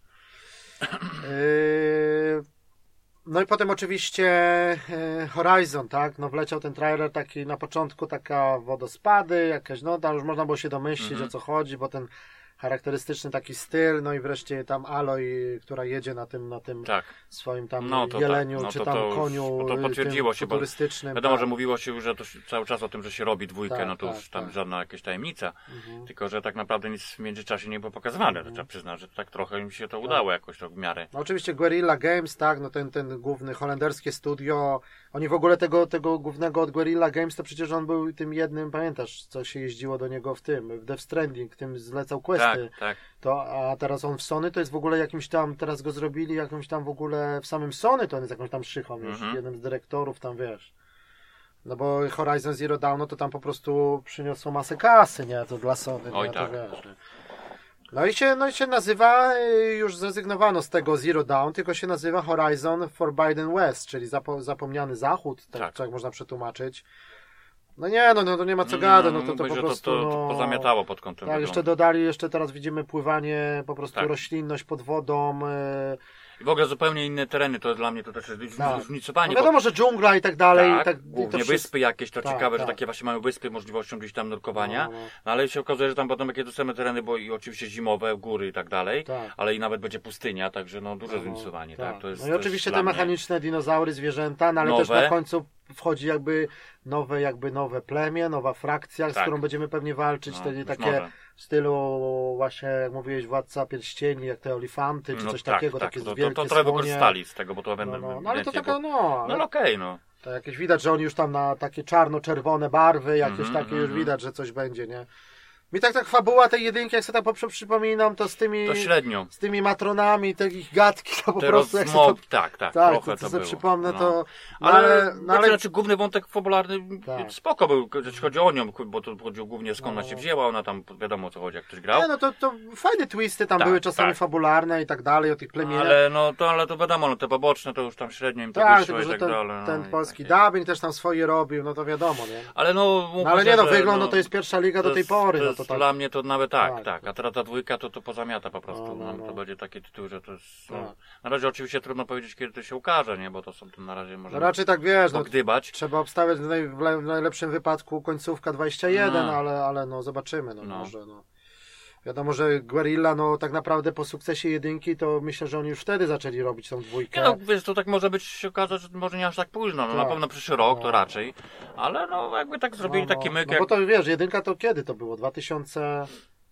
No i potem oczywiście Horizon, tak, no wleciał ten trailer taki na początku, taka wodospady, jakaś, no tam już można było się domyślić mm-hmm. o co chodzi, bo ten charakterystyczny taki styl, no i wreszcie tam Aloy, która jedzie na tym, na tym tak. swoim tam no jeleniu, tak. no czy to, tam to, koniu to potwierdziło się, futurystycznym. Wiadomo, tak. że mówiło się, że to cały czas o tym, że się robi dwójkę, tak, no to tak, już tam tak. żadna jakaś tajemnica, mhm. tylko że tak naprawdę nic w międzyczasie nie było pokazywane, mhm. trzeba przyznać, że tak trochę im się to udało tak. jakoś to w miarę. No oczywiście Guerrilla Games, tak, no ten, ten główny holenderskie studio, oni w ogóle tego, tego głównego od Guerrilla Games, to przecież on był tym jednym, pamiętasz, co się jeździło do niego w tym, w Death Stranding, tym zlecał questy. Tak, tak. To, a teraz on w Sony to jest w ogóle jakimś tam, teraz go zrobili jakimś tam w ogóle w samym Sony, to on jest jakąś tam szychą już, mhm. jednym z dyrektorów tam, wiesz. No bo Horizon Zero Dawn, no to tam po prostu przyniosło masę kasy, nie? To dla Sony, Oj, nie? tak. To wiesz, nie? No i się, no i się nazywa, już zrezygnowano z tego Zero Dawn, tylko się nazywa Horizon Forbidden West, czyli zapo- zapomniany zachód, tak, tak. tak można przetłumaczyć. No nie, no, no to nie ma co gadać, no to, to po że prostu... To, to, to no, pozamiatało pod kątem tak, wyglądu. jeszcze dodali, jeszcze teraz widzimy pływanie, po prostu tak. roślinność pod wodą. I w ogóle zupełnie inne tereny, to dla mnie to też jest tak. zróżnicowanie. No wiadomo, bo... że dżungla i tak dalej. Tak, i tak, głównie i to wyspy wszystko... jakieś, to tak, ciekawe, tak. że takie właśnie mają wyspy, możliwością gdzieś tam nurkowania, no, no. No, ale się okazuje, że tam będą jakieś same tereny, bo i oczywiście zimowe, góry i tak dalej, tak. ale i nawet będzie pustynia, także no duże no, zróżnicowanie. tak. Tak. To jest, no i oczywiście te mechaniczne mnie... dinozaury, zwierzęta, no ale nowe. Też na końcu wchodzi jakby nowe, jakby nowe plemię, nowa frakcja, tak. z którą będziemy pewnie walczyć, no, wtedy takie może. W stylu właśnie, jak mówiłeś, Władca Pierścieni, jak te olifanty, czy no, coś tak, takiego, tak. takie to, wielkie to, to trochę słonie. wykorzystali z tego, bo to będą... No, no, no ale to taka, no... No, no okej, okay, no. To jakieś widać, że oni już tam na takie czarno-czerwone barwy, jakieś mm-hmm, takie już mm-hmm. widać, że coś będzie, nie? Mi tak tak fabuła tej jedynki, jak sobie tak przypominam, to z tymi... To średnio. Z tymi matronami, te ich gadki, to po Te prostu... Jak rozmów... to, tak, tak, tak, trochę to, to, to sobie było. przypomnę, no. to... No, ale, ale, no, ale... Znaczy, główny wątek fabularny tak. spoko był, jeśli chodzi o nią, bo to chodziło głównie skąd no. ona się wzięła, ona tam wiadomo o co chodzi, jak ktoś grał. Nie, no to, to fajne twisty tam tak, były czasami tak. fabularne i tak dalej, o tych plemionach. Ale no to, ale to wiadomo, no te poboczne to już tam średnio im to tak, wyszło tylko, i tak ten, dalej. No, ten i polski takie... dubbing też tam swoje robił, no to wiadomo, nie? Ale no... no ale nie no, że, wygląd, no, no to jest pierwsza liga do tej jest, pory. To no jest to tak. dla mnie to nawet tak, tak, tak. a teraz ta dwójka to, to pozamiata po prostu. No, no, no. To będzie taki tytuł, że to jest... Tak. No, na razie oczywiście trudno powiedzieć, kiedy to się ukaże, nie? Bo to są to na razie może... No raczej tak wiesz, no, pogdybać. trzeba obstawiać w, naj, w najlepszym wypadku końcówka dwadzieścia jeden, no. ale, ale no zobaczymy, no, no. może no. Wiadomo, że Guerrilla, no tak naprawdę po sukcesie jedynki, to myślę, że oni już wtedy zaczęli robić tą dwójkę. Nie no, wiesz, to tak może być, się okazać, że może nie aż tak późno, no tak. na pewno przyszły rok no. to raczej, ale no jakby tak zrobili no, no. taki myk no jak... bo to wiesz, jedynka to kiedy to było? dwa tysiące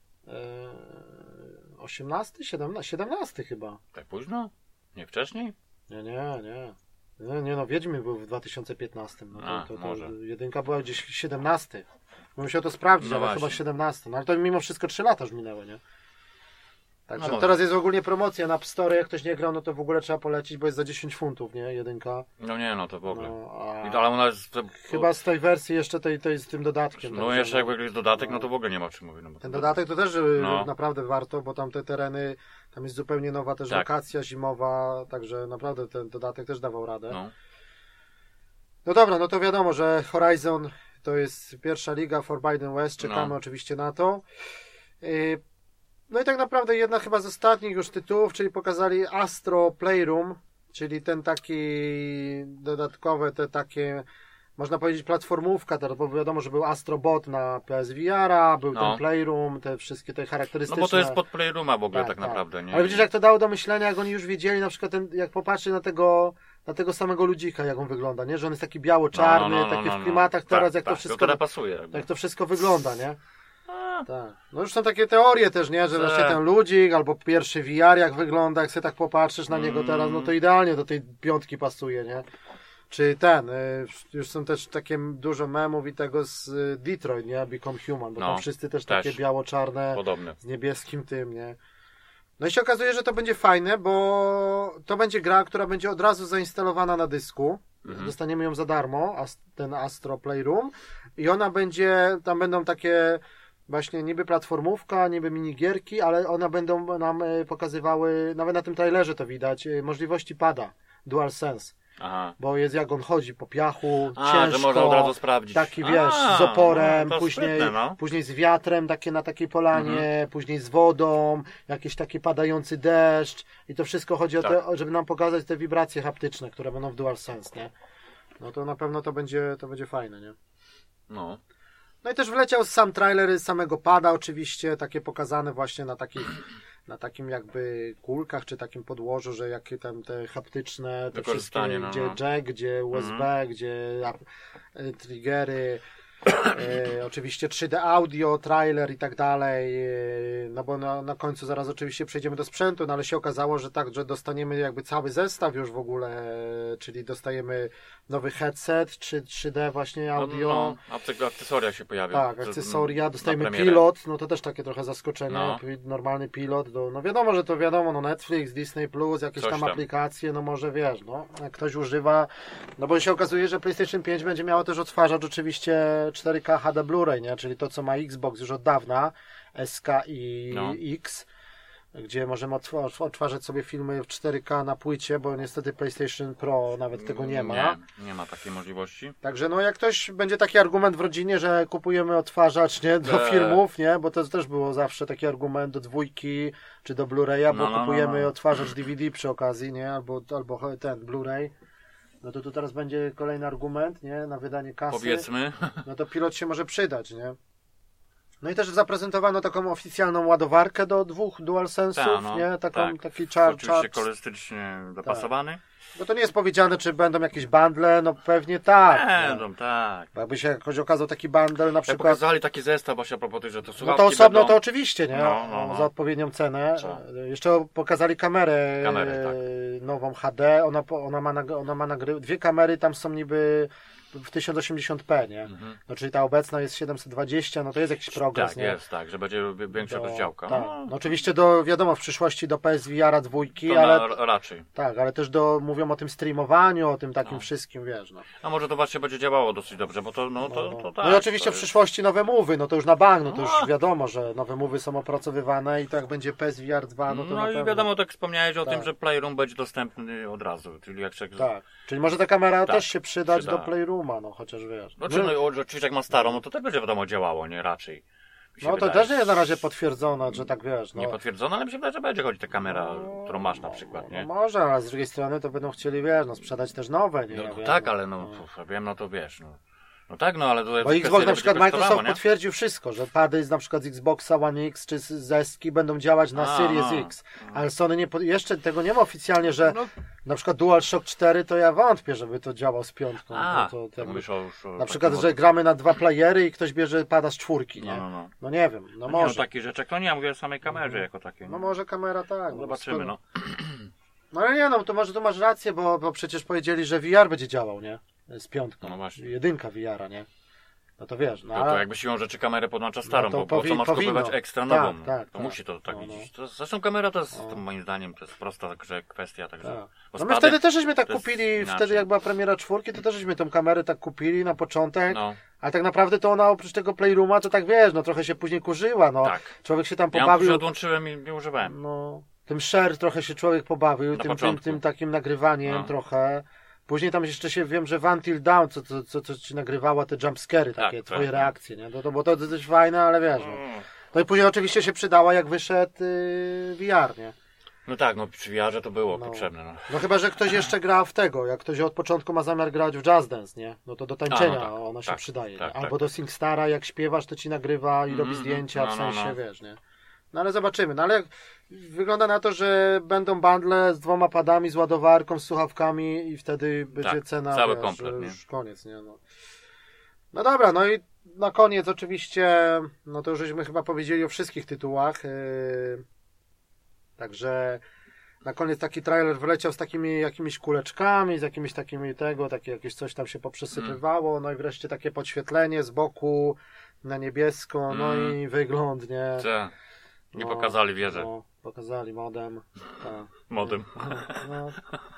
osiemnasty? siedemnasty chyba. Tak późno? Nie wcześniej? Nie, nie, nie. Nie, nie no, Wiedźmin był w dwa tysiące piętnastym. No to, A, to, to, może. jedynka była gdzieś siedemnasty. Musiał to sprawdzić, No ale właśnie. chyba siedemnasty. No ale to mimo wszystko trzy lata już minęły, nie? Także No teraz jest ogólnie promocja na App Store, jak ktoś nie grał, no to w ogóle trzeba polecić, bo jest za dziesięć funtów, nie? Jedynka. No nie, no to w ogóle. No, a... I to, ale ona jest... To, Chyba z tej wersji jeszcze tej, tej z tym dodatkiem. no także, jeszcze no. jak jest dodatek, no to w ogóle nie ma o czym mówić. No bo Ten to... dodatek to też No. naprawdę warto, bo tam te tereny, tam jest zupełnie nowa też Tak. lokacja zimowa, także naprawdę ten dodatek też dawał radę. No. No dobra, no to wiadomo, że Horizon to jest pierwsza liga Forbidden West, czekamy No. oczywiście na to. Yy, No i tak naprawdę jedna chyba z ostatnich już tytułów, czyli pokazali Astro Playroom, czyli ten taki dodatkowe, te takie, można powiedzieć platformówka, teraz, bo wiadomo, że był Astro Bot na P S V R a, był No. ten Playroom, te wszystkie te No charakterystyczne. bo to jest pod Playrooma w ogóle tak, tak naprawdę, nie? Ale widzisz, jak to dało do myślenia, jak oni już wiedzieli, na przykład ten, jak popatrzy na tego na tego samego ludzika, jak on wygląda, nie? Że on jest taki biało-czarny, no, no, no, taki no, w klimatach no. teraz, tak, jak to tak, wszystko... To pasuje. Jakby. Jak to wszystko wygląda, nie? A. Tak. No już są takie teorie też, nie? Że Tak. właśnie ten ludzik, albo pierwszy V R jak wygląda, jak sobie tak popatrzysz na niego teraz, no to idealnie do tej piątki pasuje, nie? Czy ten, y, już są też takie dużo memów i tego z y, Detroit, nie? Become Human, bo No, tam wszyscy też, też. takie biało-czarne, Podobne. z niebieskim tym, nie? No i się okazuje, że to będzie fajne, bo to będzie gra, która będzie od razu zainstalowana na dysku. Mhm. Dostaniemy ją za darmo, ten Astro Playroom. I ona będzie, tam będą takie właśnie niby platformówka, niby minigierki, ale one będą nam pokazywały, nawet na tym trailerze to widać, możliwości pada, DualSense. Aha. Bo jest jak on chodzi po piachu, A, ciężko, że można od razu sprawdzić. taki wiesz, A, z oporem, no, później, sprytne, no. później z wiatrem, takie na takiej polanie, mhm. później z wodą, jakiś taki padający deszcz i to wszystko chodzi tak. o to, żeby nam pokazać te wibracje haptyczne, które będą w DualSense, nie? No to na pewno to będzie, to będzie fajne, nie? No. No i też wleciał sam trailer z samego pada oczywiście, takie pokazane właśnie na takich, na takim jakby kulkach, czy takim podłożu, że jakie tam te haptyczne, te wszystkie, no, gdzie no. jack, gdzie U S B, mm. gdzie e, triggery, e, oczywiście trzy D audio, trailer i tak dalej, e, no bo na, na końcu zaraz oczywiście przejdziemy do sprzętu, no ale się okazało, że tak, że dostaniemy jakby cały zestaw już w ogóle, e, czyli dostajemy nowy headset, trzy D właśnie audio. No, no, akcesoria się pojawią. Tak, akcesoria, dostajemy pilot, no to też takie trochę zaskoczenie, no. normalny pilot, do, no wiadomo, że to wiadomo, no Netflix, Disney Plus, jakieś tam, tam aplikacje, no może wiesz, no, jak ktoś używa, no bo się okazuje, że PlayStation pięć będzie miało też odtwarzacz oczywiście cztery K H D Blu-ray, nie, czyli to co ma Xbox już od dawna, S K i no. X, gdzie możemy odtwarzać sobie filmy w cztery K na płycie, bo niestety PlayStation Pro nawet tego nie ma. Nie, nie ma takiej możliwości. Także no jak ktoś będzie taki argument w rodzinie, że kupujemy odtwarzacz, nie, do eee. filmów, nie, bo to też było zawsze taki argument do dwójki czy do Blu-raya, bo no, no, kupujemy no, no. odtwarzacz D V D przy okazji, nie, albo, albo ten Blu-ray. No to tu teraz będzie kolejny argument, nie, na wydanie kasy. Powiedzmy. No to pilot się może przydać, nie. No i też zaprezentowano taką oficjalną ładowarkę do dwóch DualSense'ów, Ta, no, nie? Taką, tak. taki czar, oczywiście czar... kolorystycznie dopasowany. Tak. Bo to nie jest powiedziane, czy będą jakieś bundle, no pewnie tak. Będą, tak. Bo jakby się jakoś okazał taki bundle na przykład... Jak pokazali taki zestaw właśnie a propos tych, że to słuchawki No to osobno będą... to oczywiście, nie? No, no, no. Za odpowiednią cenę. Co? Jeszcze pokazali kamerę, Kamerę, tak. nową H D, ona, ona ma, nag- ona ma nagry... dwie kamery tam są niby w tysiąc osiemdziesiąt p, nie? Mhm. No czyli ta obecna jest siedemset dwadzieścia, no to jest jakiś progres, tak, nie? jest, tak, że będzie większa do... rozdziałka. Tak. No. No oczywiście do, wiadomo, w przyszłości do P S V R dwójki, to ale... na, raczej. Tak, ale też do, mówią o tym streamowaniu, o tym takim no. wszystkim, wiesz, no. A może to właśnie będzie działało dosyć dobrze, bo to, no, to, no, no. to tak. No i oczywiście w jest... przyszłości nowe move'y, no to już na bank, no to już wiadomo, że nowe move'y są opracowywane i to jak będzie P S V R dwa, no to No na i pewno... wiadomo, tak wspomniałeś o tak. tym, że Playroom będzie dostępny od razu, czyli jak się... Tak, czyli może ta kamera tak, też się przydać przyda. do Playrooma, no chociaż wiesz. Znaczy, no, no oczywiście jak ma starą, no to też będzie wiadomo działało, nie? Raczej. No to wydaje. też nie jest na razie potwierdzone, że tak wiesz. No. Nie potwierdzone, ale mi się wydaje, że będzie chodzić ta kamera, no, którą masz na przykład, nie? No może, ale z drugiej strony to będą chcieli, wiesz, no sprzedać też nowe, nie? No, ja no wiem, tak, no, ale no, no. Puf, wiem, no to wiesz, no. No tak, no ale to Bo Xbox na przykład Microsoft nie? potwierdził wszystko, że pady z na przykład z Xboxa One X czy z Zeski będą działać na A, Series a, X, ale Sony nie, jeszcze tego nie ma oficjalnie, że no. na przykład DualShock cztery to ja wątpię, żeby to działał z piątką. A, to, to, to mówisz o, o na przykład, że gramy na dwa playery i ktoś bierze pada z czwórki, nie? No, no, no. no nie wiem, no, no może. Nie, no takich rzeczek, to nie, ja mówię o samej kamerze mhm. jako takiej. No może kamera tak. No, zobaczymy, no. No ale nie, no to może tu masz rację, bo, bo przecież powiedzieli, że V R będzie działał, nie? Z piątką. No właśnie. Jedynka V R-a, nie? No to wiesz, no, no to jakby siłą rzeczy kamerę podłącza starą, no bo po powi- co masz powinno. kupować ekstra tak, nową? Tak, to tak. musi to tak no, widzieć. To, zresztą kamera to jest, no. to moim zdaniem, to jest prosta także kwestia, także... Tak. No my wtedy też żeśmy tak kupili, wtedy jak była premiera czwórki, to też żeśmy tą kamerę tak kupili na początek, no. ale tak naprawdę to ona oprócz tego Playrooma, to tak wiesz, no trochę się później kurzyła, no. Tak. Człowiek się tam Ja pobawił. Ja odłączyłem i nie używałem. No, tym share trochę się człowiek pobawił, tym, tym, tym takim nagrywaniem no. trochę. Później tam jeszcze się wiem, że Until Dawn, co, co, co, co ci nagrywała te jumpscary, takie tak, twoje tak. reakcje, nie? No to, bo to coś fajne, ale wiesz. No. no i później oczywiście się przydała, jak wyszedł yy, V R, nie? No tak, no przy V R-ze to było no. potrzebne. No. no chyba, że ktoś jeszcze gra w tego, jak ktoś od początku ma zamiar grać w Jazz Dance, nie? No to do tańczenia A, no tak, ono się tak, przydaje. Tak, Albo tak. do SingStara, jak śpiewasz, to ci nagrywa i mm, robi zdjęcia, no, w sensie, no, no. wiesz, nie? No ale zobaczymy. No ale wygląda na to, że będą bundle z dwoma padami, z ładowarką, z słuchawkami i wtedy będzie tak, cena, cały wiesz, komplet, już nie? koniec, nie? No. no dobra, no i na koniec oczywiście, no to już żeśmy chyba powiedzieli o wszystkich tytułach. Yy... Także na koniec taki trailer wleciał z takimi jakimiś kuleczkami, z jakimiś takimi tego, takie jakieś coś tam się poprzesypywało, mm. no i wreszcie takie podświetlenie z boku na niebiesko, no mm. i wygląd, nie? Co? Nie no, pokazali wieżę. No, pokazali modem. Ta, modem. No,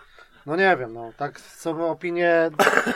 no nie wiem, no tak są opinie.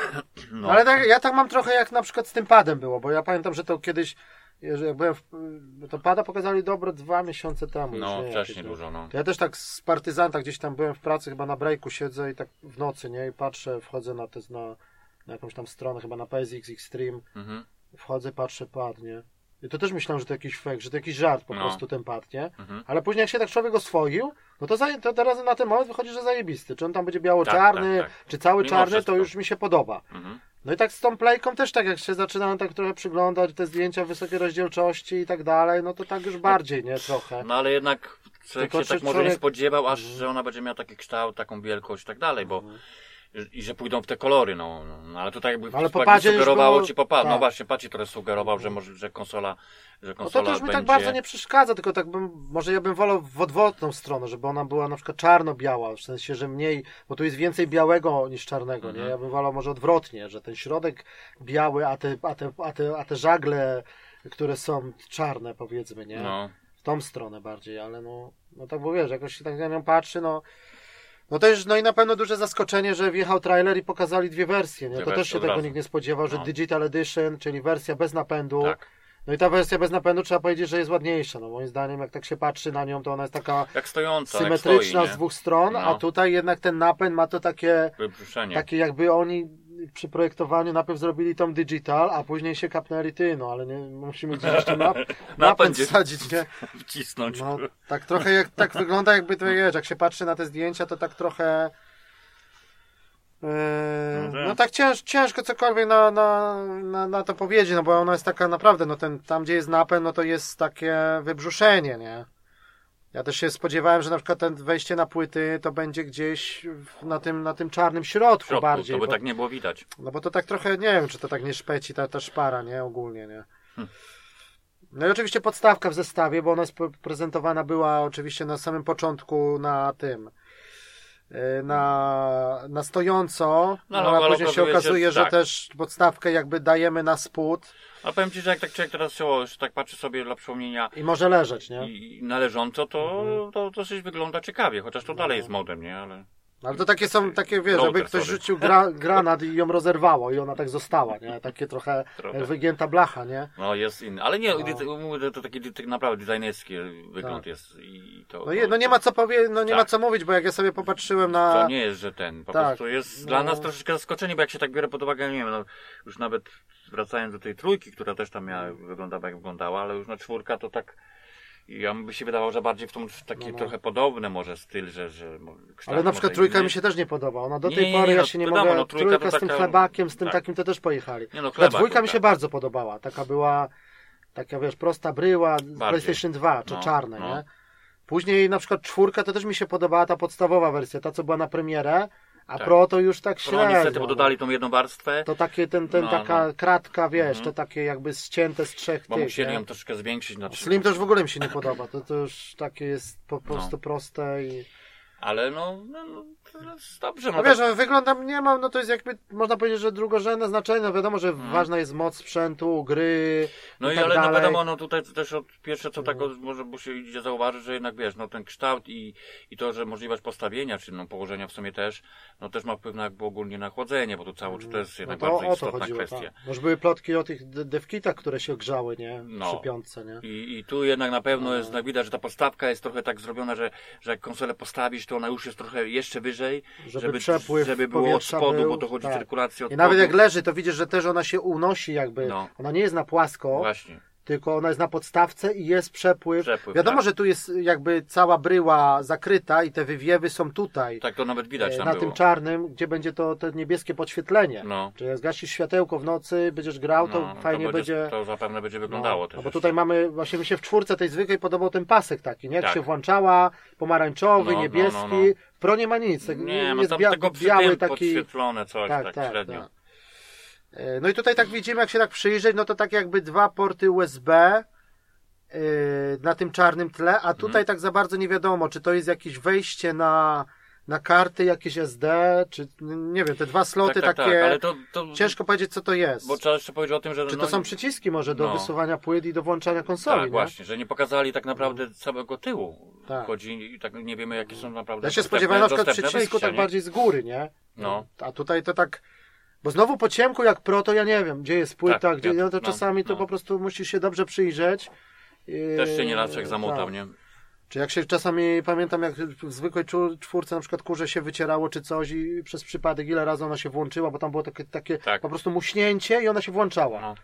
No. Ale tak, ja tak mam trochę jak na przykład z tym padem było, bo ja pamiętam, że to kiedyś, że jak byłem w, to pada pokazali dobro dwa miesiące temu. No, już, nie, wcześniej jakieś, dużo, no. To ja też tak z partyzanta gdzieś tam byłem w pracy, chyba na breaku siedzę i tak w nocy, nie? I patrzę, wchodzę na, te, na, na jakąś tam stronę, chyba na P S X Extreme. Mhm. Wchodzę, patrzę, pad, nie? I to też myślałem, że to jakiś fake, że to jakiś żart po no. prostu ten pad, nie? Mhm. Ale później jak się tak człowiek oswoił, no to, za, to teraz na ten moment wychodzi, że zajebisty. Czy on tam będzie biało-czarny, tak, tak, tak. czy cały Mimo czarny, wszystko. To już mi się podoba. Mhm. No i tak z tą playką też tak, jak się zaczynałem tak trochę przyglądać, te zdjęcia wysokiej rozdzielczości i tak dalej, no to tak już bardziej, nie? Trochę. No ale jednak człowiek się tak może człowiek... nie spodziewał, aż mhm. że ona będzie miała taki kształt, taką wielkość i tak dalej, bo mhm. i że pójdą w te kolory, no, no ale tutaj jakby ale popadzie sugerowało było... ci popatrz, tak. no właśnie, Paci trochę sugerował, że może, że konsola, że konsola no to też mi będzie... tak bardzo nie przeszkadza, tylko tak bym, może ja bym wolał w odwrotną stronę, żeby ona była na przykład czarno-biała, w sensie, że mniej, bo tu jest więcej białego niż czarnego, mhm. nie? Ja bym wolał może odwrotnie, że ten środek biały, a te, a te, a te, a te żagle, które są czarne, powiedzmy, nie? No. W tą stronę bardziej, ale no, no tak, bo wiesz, jakoś się tak na nią patrzy, no No to już, no i na pewno duże zaskoczenie, że wjechał trailer i pokazali dwie wersje, nie? Dwie to też się tego nikt nie spodziewał, że no. Digital Edition, czyli wersja bez napędu. Tak. No i ta wersja bez napędu trzeba powiedzieć, że jest ładniejsza. No moim zdaniem, jak tak się patrzy na nią, to ona jest taka jak stojąca, symetryczna jak stoi, z dwóch stron, no. a tutaj jednak ten napęd ma to takie, takie jakby oni przy projektowaniu najpierw zrobili tą digital, a później się kapnęli ty, no ale nie musimy gdzieś jeszcze nap napęd wsadzić, nie? Wcisnąć. No, tak trochę jak, tak wygląda jakby to jest, jak się patrzy na te zdjęcia, to tak trochę yy, no, no tak cięż, ciężko cokolwiek na, na, na, na to powiedzieć, no bo ona jest taka naprawdę, no ten, tam gdzie jest napęd, no to jest takie wybrzuszenie, nie? Ja też się spodziewałem, że na przykład ten wejście na płyty to będzie gdzieś na tym, na tym czarnym środku, środku bardziej. To by bo, tak nie było widać. No bo to tak trochę, nie wiem, czy to tak nie szpeci ta, ta szpara, nie? Ogólnie, nie? Hmm. No i oczywiście podstawka w zestawie, bo ona jest prezentowana była oczywiście na samym początku na tym, na, na stojąco, no, no, a później się okazuje, się, że tak. też podstawkę jakby dajemy na spód. A powiem Ci, że jak tak człowiek teraz się, tak patrzy sobie dla przypomnienia i może leżeć, nie? I na leżąco, to, mhm. to dosyć wygląda ciekawie, chociaż to dalej jest modem, nie? Ale... Ale to takie są, takie wiesz, jakby ktoś sorry. rzucił gra, granat i ją rozerwało i ona tak została, nie? Takie trochę, trochę. jak wygięta blacha, nie? No jest inny, ale nie, no. to taki naprawdę designerski wygląd tak. jest. I to, no, je, no nie ma co powie, no nie tak. ma co mówić, bo jak ja sobie popatrzyłem na... To nie jest, że ten, po tak. prostu jest no. dla nas troszeczkę zaskoczenie, bo jak się tak biorę pod uwagę, nie wiem, no już nawet wracając do tej trójki, która też tam miała, wyglądała jak wyglądała, ale już na czwórka to tak... Ja by się wydawało, że bardziej w tą taki no, no. trochę podobny może styl, że... że ale na przykład trójka inny. mi się też nie podoba. Ona do tej nie, pory nie, no, ja się nie wiadomo, mogę... No, trójka, trójka z tym taka... chlebakiem, z tym tak. takim to też pojechali. Nie, no, chlebak, dwójka mi się tak. bardzo podobała. Taka była, taka wiesz, prosta bryła, PlayStation dwa, czy no, czarne, no. nie? Później na przykład czwórka to też mi się podobała ta podstawowa wersja, ta co była na premierę. A tak. Pro to już tak średnio. No niestety, bo dodali tą jedną warstwę. To takie, ten, ten, no, taka no. kratka, wiesz, mm-hmm. to takie jakby ścięte z trzech bo tych. Bo musieli ją troszkę zwiększyć. Na Slim to już w ogóle mi się nie podoba. To, to już takie jest po prostu no. proste i... Ale no, no, no to jest dobrze. No, no wiesz, tak... wygląda, nie mam, no to jest jakby, można powiedzieć, że drugorzędne znaczenie, no wiadomo, że hmm. ważna jest moc sprzętu, gry No i, i tak ale dalej. no wiadomo, no tutaj też od pierwsze co tak hmm. może by się idzie zauważyć, że jednak wiesz, no ten kształt i, i to, że możliwość postawienia, czy no położenia w sumie też, no też ma wpływ na jakby ogólnie na chłodzenie, bo to cały czas to jest jednak no to bardzo istotna chodziło, kwestia. Tak. Może były plotki o tych devkitach, które się grzały, nie? No. Przy piątce, nie? I, I tu jednak na pewno no. jest, widać, że ta podstawka jest trochę tak zrobiona, że, że jak konsolę postawisz, to ona już jest trochę jeszcze wyżej, żeby, żeby, przepływ żeby było od spodu, był, bo to chodzi tak. cyrkulację od I nawet jak leży, to widzisz, że też ona się unosi jakby, no. ona nie jest na płasko, właśnie. tylko ona jest na podstawce i jest przepływ. przepływ Wiadomo, tak. że tu jest jakby cała bryła zakryta i te wywiewy są tutaj. Tak, to nawet widać tam Na było. tym czarnym, gdzie będzie to, to niebieskie podświetlenie. No. Czyli jak zgasisz światełko w nocy, będziesz grał, to no, fajnie to będzie, będzie... To zapewne będzie wyglądało no, też. No bo tutaj mamy, właśnie mi się w czwórce tej zwykłej podobał ten pasek taki, nie? Jak tak. się włączała, pomarańczowy, no, niebieski. No, no, no. W Pro nie ma nic. Nie, jest tam bia- tego biały taki... podświetlone coś, tak, tak, tak średnio. Tak. No i tutaj tak widzimy, jak się tak przyjrzeć, no to tak jakby dwa porty U S B yy, na tym czarnym tle, a tutaj hmm. tak za bardzo nie wiadomo, czy to jest jakieś wejście na, na karty jakieś S D, czy nie wiem, te dwa sloty tak, tak, takie, tak, ale to, to... ciężko powiedzieć, co to jest. Bo trzeba jeszcze powiedzieć o tym, że... Czy to no, są przyciski może do no. wysuwania płyt i do włączania konsoli, Tak, nie? właśnie, że nie pokazali tak naprawdę no. całego tyłu. Tak. Chodzi i tak nie wiemy, jakie są naprawdę Ja się spodziewałem na przykład przycisku wejścia, tak nie? bardziej z góry, nie? No. A tutaj to tak... Bo znowu po ciemku jak Pro, to ja nie wiem, gdzie jest płyta, tak, gdzie, no to no, czasami to no. po prostu musisz się dobrze przyjrzeć. Też się nie raz jak zamotał, tak. nie? Czy jak się czasami, pamiętam jak w zwykłej czwórce na przykład kurze się wycierało czy coś i przez przypadek ile razy ona się włączyła, bo tam było takie, takie tak. po prostu muśnięcie i ona się włączała. No,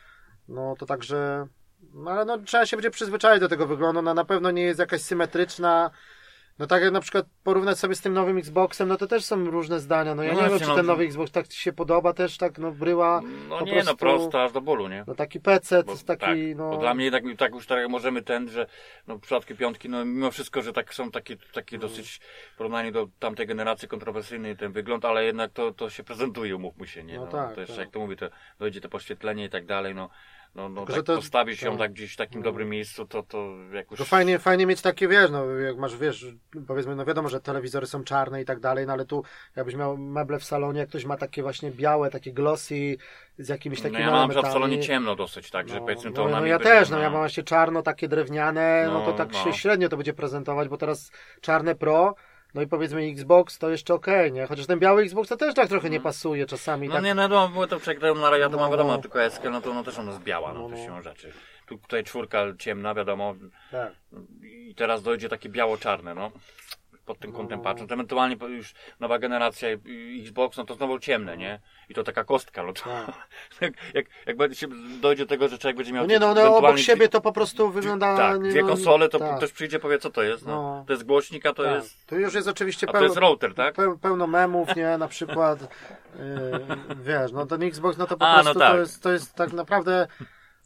no to także, no ale no trzeba się będzie przyzwyczaić do tego wyglądu, ona na pewno nie jest jakaś symetryczna. No tak jak na przykład porównać sobie z tym nowym Xboxem, no to też są różne zdania. No ja no nie wiem, czy no, ten nowy Xbox tak ci się podoba też, tak no bryła. No po nie, prostu, no prosto aż do bólu, nie? No taki pecet, bo, taki tak, no... Bo dla mnie tak, tak już tak możemy ten, że no w przypadku piątki, no mimo wszystko, że tak są takie, takie hmm. dosyć w porównaniu do tamtej generacji kontrowersyjny ten wygląd, ale jednak to, to się prezentuje, umówmy się, nie? No, no tak, to jeszcze tak. jak to mówię, to dojdzie to poświetlenie i tak dalej, no. No, no Tylko, tak to, postawić ją to, tak gdzieś w takim no. dobrym miejscu, to, to jakoś... To fajnie, fajnie mieć takie, wiesz, no jak masz, wiesz, powiedzmy, no wiadomo, że telewizory są czarne i tak dalej, no ale tu jakbyś miał meble w salonie, jak ktoś ma takie właśnie białe, takie glossy z jakimiś takimi elementami. No ja mam w salonie ciemno dosyć, tak, że no, powiedzmy to no, ona no mi ja będzie, też, no no ja mam właśnie czarno, takie drewniane, no, no to tak no. się średnio to będzie prezentować, bo teraz czarne Pro, no i powiedzmy Xbox to jeszcze okej, okay, nie? Chociaż ten biały Xbox to też tak trochę nie pasuje czasami. No tak... nie, no, no bo to przegrają na ja to no, mam wiadomo, no. tylko eskę, no to no, też ona jest biała, no, no to siłą rzeczy. Tu, tutaj czwórka ciemna, wiadomo. Tak. I teraz dojdzie takie biało-czarne, no. Pod tym kątem no. patrząc. Ewentualnie już nowa generacja Xbox, no to znowu ciemne, nie? I to taka kostka, no to jak, jak, jak będzie się dojdzie do tego, że człowiek będzie miał... No nie, no, no obok siebie to po prostu wygląda... Tak, dwie no, konsole, to tak. ktoś przyjdzie, powie, co to jest, no. no. To jest głośnik, a to tak. jest... To już jest oczywiście pełno... to jest router, tak? Peł, pełno memów, nie? Na przykład, yy, wiesz, no ten Xbox, no to po a, prostu no tak. to, jest, to jest tak naprawdę...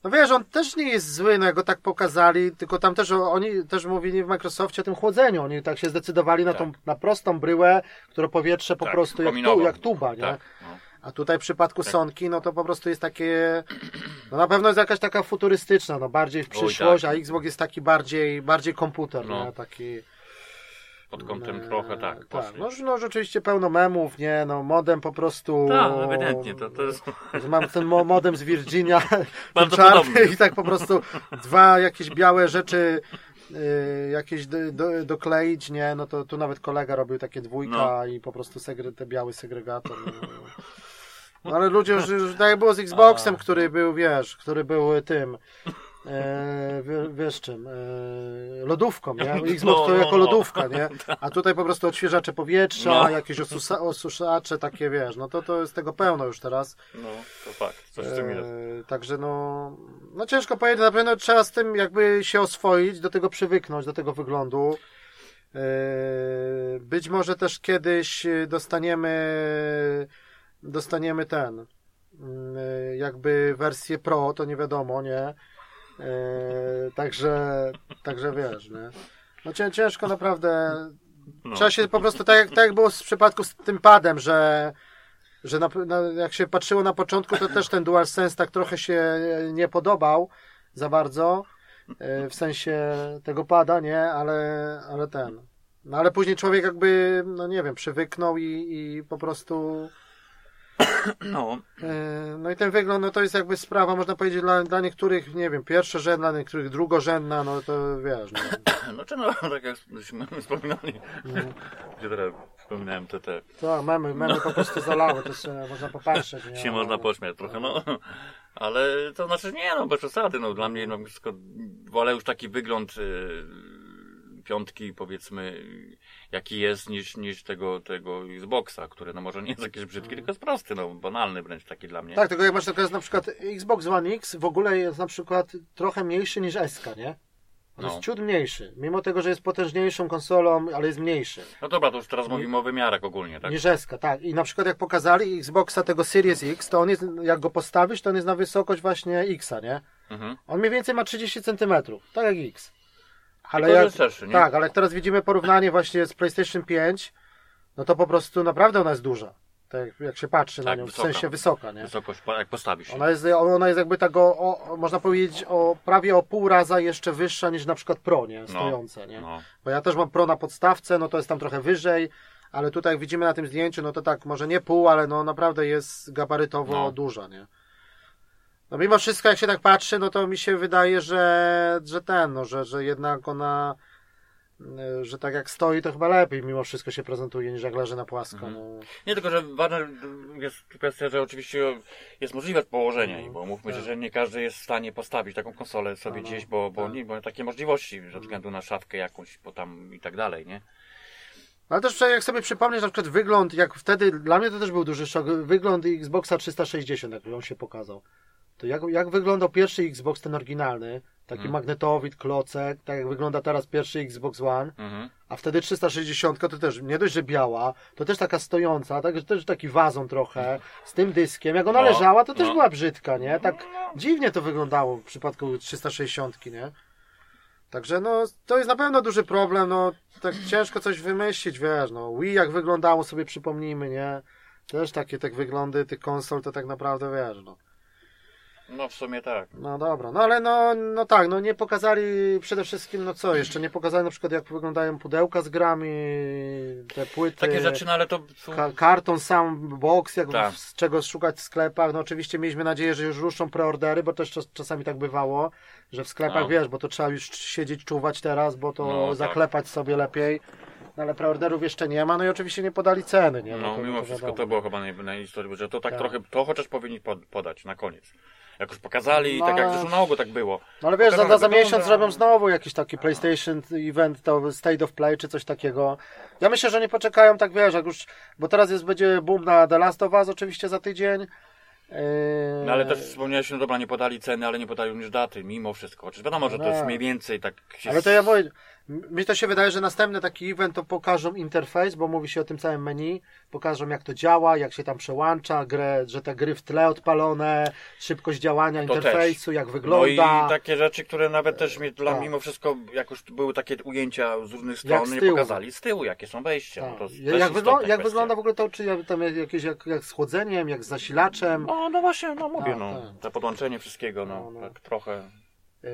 No wiesz, on też nie jest zły, no jak go tak pokazali, tylko tam też oni też mówili w Microsoftie o tym chłodzeniu. Oni tak się zdecydowali tak. na tą na prostą bryłę, która powietrze po tak, prostu jak, tu, jak tuba, nie? Tak, no. A tutaj w przypadku tak. Sonki, no to po prostu jest takie, no na pewno jest jakaś taka futurystyczna, no bardziej w przyszłość, Oj, tak. a Xbox jest taki bardziej, bardziej komputer, no. nie? Taki... Pod kątem e, trochę tak. tak. No, no rzeczywiście pełno memów, nie, no modem po prostu... Tak, ewidentnie, to, to jest... Mam ten modem z Virginia, bardzo czarny i tak po prostu dwa jakieś białe rzeczy y, jakieś do, do, dokleić, nie, no to tu nawet kolega robił takie dwójka no. i po prostu segre, te biały segregator. No, no ale ludzie już, już tak jak było z Xboxem, A. który był, wiesz, który był tym... E, wiesz czym, e, lodówką, nie? Xbox no, to no, jako lodówka, nie? A tutaj po prostu odświeżacze powietrza, no. jakieś osusa, osuszacze, takie wiesz, no to to jest tego pełno już teraz. No, to fakt, coś w tym jest. E, także no, no ciężko powiedzieć, na pewno trzeba z tym jakby się oswoić, do tego przywyknąć, do tego wyglądu. E, być może też kiedyś dostaniemy dostaniemy ten jakby wersję Pro, to nie wiadomo, nie? Eee, także, także wiesz, nie? No ciężko naprawdę. No. Trzeba się po prostu, tak jak, tak jak było w przypadku z tym padem, że, że na, na, jak się patrzyło na początku, to też ten DualSense tak trochę się nie podobał za bardzo, e, w sensie tego pada, nie? Ale, ale ten. No ale później człowiek jakby, no nie wiem, przywyknął i, i po prostu... No. no i ten wygląd, no to jest jakby sprawa, można powiedzieć, dla, dla niektórych, nie wiem, pierwszorzędna, dla niektórych drugorzędna, no to wiesz. No, no czy no, tak jak wspominali, no. Gdzie teraz wspominałem te te. To, memy, memy no. po prostu zalały, to się można popatrzeć. Nie? Się można pośmiać trochę, no. Ale to znaczy, nie no, bez przesady, no dla mnie no, wszystko, wolę już taki wygląd yy, piątki, powiedzmy, jaki jest, niż, niż tego, tego Xboxa, który no może nie jest jakiś brzydki, tylko jest prosty, no banalny wręcz taki dla mnie. Tak, tylko jak masz taka jest na przykład Xbox One X w ogóle jest na przykład trochę mniejszy niż S K, nie? On no. jest ciut mniejszy, mimo tego, że jest potężniejszą konsolą, ale jest mniejszy. No dobra, to już teraz mówimy o wymiarach ogólnie, tak? Niż S K, tak. I na przykład jak pokazali Xboxa tego Series X, to on jest, jak go postawisz, to on jest na wysokość właśnie Xa, nie? Mhm. On mniej więcej ma trzydzieści centymetrów, tak jak X. Ale jak, szerszy, nie? tak, ale jak teraz widzimy porównanie właśnie z PlayStation pięć, no to po prostu naprawdę ona jest duża. Tak, jak się patrzy tak, na nią, wysoka. W sensie wysoka, nie? Wysokość, jak postawisz. Ona jest, ona jest jakby tak o, o, można powiedzieć, o prawie o pół raza jeszcze wyższa niż na przykład Pro, nie? Stojące, nie? No. Bo ja też mam Pro na podstawce, no to jest tam trochę wyżej, ale tutaj jak widzimy na tym zdjęciu, no to tak, może nie pół, ale no naprawdę jest gabarytowo no. duża, nie? No mimo wszystko, jak się tak patrzy, no to mi się wydaje, że, że ten, no, że, że jednak ona, że tak jak stoi, to chyba lepiej mimo wszystko się prezentuje, niż jak leży na płasko. Mhm. No. Nie, tylko że ważna jest kwestia, że oczywiście jest możliwe położenie, mhm. bo mówmy tak. się, że nie każdy jest w stanie postawić taką konsolę sobie no, gdzieś, bo, bo tak. nie ma takiej możliwości, ze względu na szafkę jakąś, bo tam i tak dalej, nie? Ale też jak sobie przypomnieć na przykład wygląd, jak wtedy, dla mnie to też był duży szok, wygląd Xboxa trzysta sześćdziesiąt, jak on się pokazał. To jak, jak wyglądał pierwszy Xbox, ten oryginalny, taki hmm. magnetowid, klocek, tak jak wygląda teraz pierwszy Xbox One, hmm. a wtedy trzysta sześćdziesiąt to też nie dość, że biała, to też taka stojąca, tak, też taki wazon trochę, z tym dyskiem, jak ona no, leżała, to też no. była brzydka, nie? Tak dziwnie to wyglądało w przypadku trzysta sześćdziesiąt, nie? Także no, to jest na pewno duży problem, no, tak ciężko coś wymyślić, wiesz, no, Wii jak wyglądało, sobie przypomnijmy, nie? Też takie tak wyglądy tych konsol, to tak naprawdę, wiesz, no. No w sumie tak. No dobra, no ale no, no tak, no nie pokazali przede wszystkim, no co jeszcze, nie pokazali na przykład jak wyglądają pudełka z grami, te płyty. Takie rzeczy, no ale to... Ka- karton, sam box, jak tak. z czego szukać w sklepach, no oczywiście mieliśmy nadzieję, że już ruszą preordery, bo też czas, czasami tak bywało, że w sklepach no. wiesz, bo to trzeba już siedzieć, czuwać teraz, bo to no, zaklepać tak. sobie lepiej. No ale preorderów jeszcze nie ma, no i oczywiście nie podali ceny, nie? No, no to, mimo to wszystko wiadomo. to było chyba najistotniejsze, że to tak, tak trochę, to chociaż powinni podać na koniec. Jak już pokazali, no, tak jak zresztą na ogół tak było. No ale wiesz, za, za, za miesiąc zrobią znowu jakiś taki PlayStation event, to State of Play czy coś takiego. Ja myślę, że nie poczekają, tak wiesz, jak już, bo teraz jest, będzie boom na The Last of Us oczywiście za tydzień. Yy... No ale też wspomniałeś, no dobra, nie podali ceny, ale nie podali również daty, mimo wszystko. Oczywiście wiadomo, że no. to jest mniej więcej tak się... Ale to ja mówię, Mi to się wydaje, że następny taki event to pokażą interfejs, bo mówi się o tym całym menu, pokażą jak to działa, jak się tam przełącza grę, że te gry w tle odpalone, szybkość działania to interfejsu, też. Jak wygląda. No i takie rzeczy, które nawet też mi dla, mimo wszystko, jak już były takie ujęcia z różnych stron, nie pokazali z tyłu, jakie są wejścia. No to jak wygl- jak wygląda w ogóle to, czy tam jakieś jak, jak z chłodzeniem, jak z zasilaczem? No, no właśnie, no mówię, tak, no, tak. To podłączenie wszystkiego, no, no, no. tak trochę... Yy,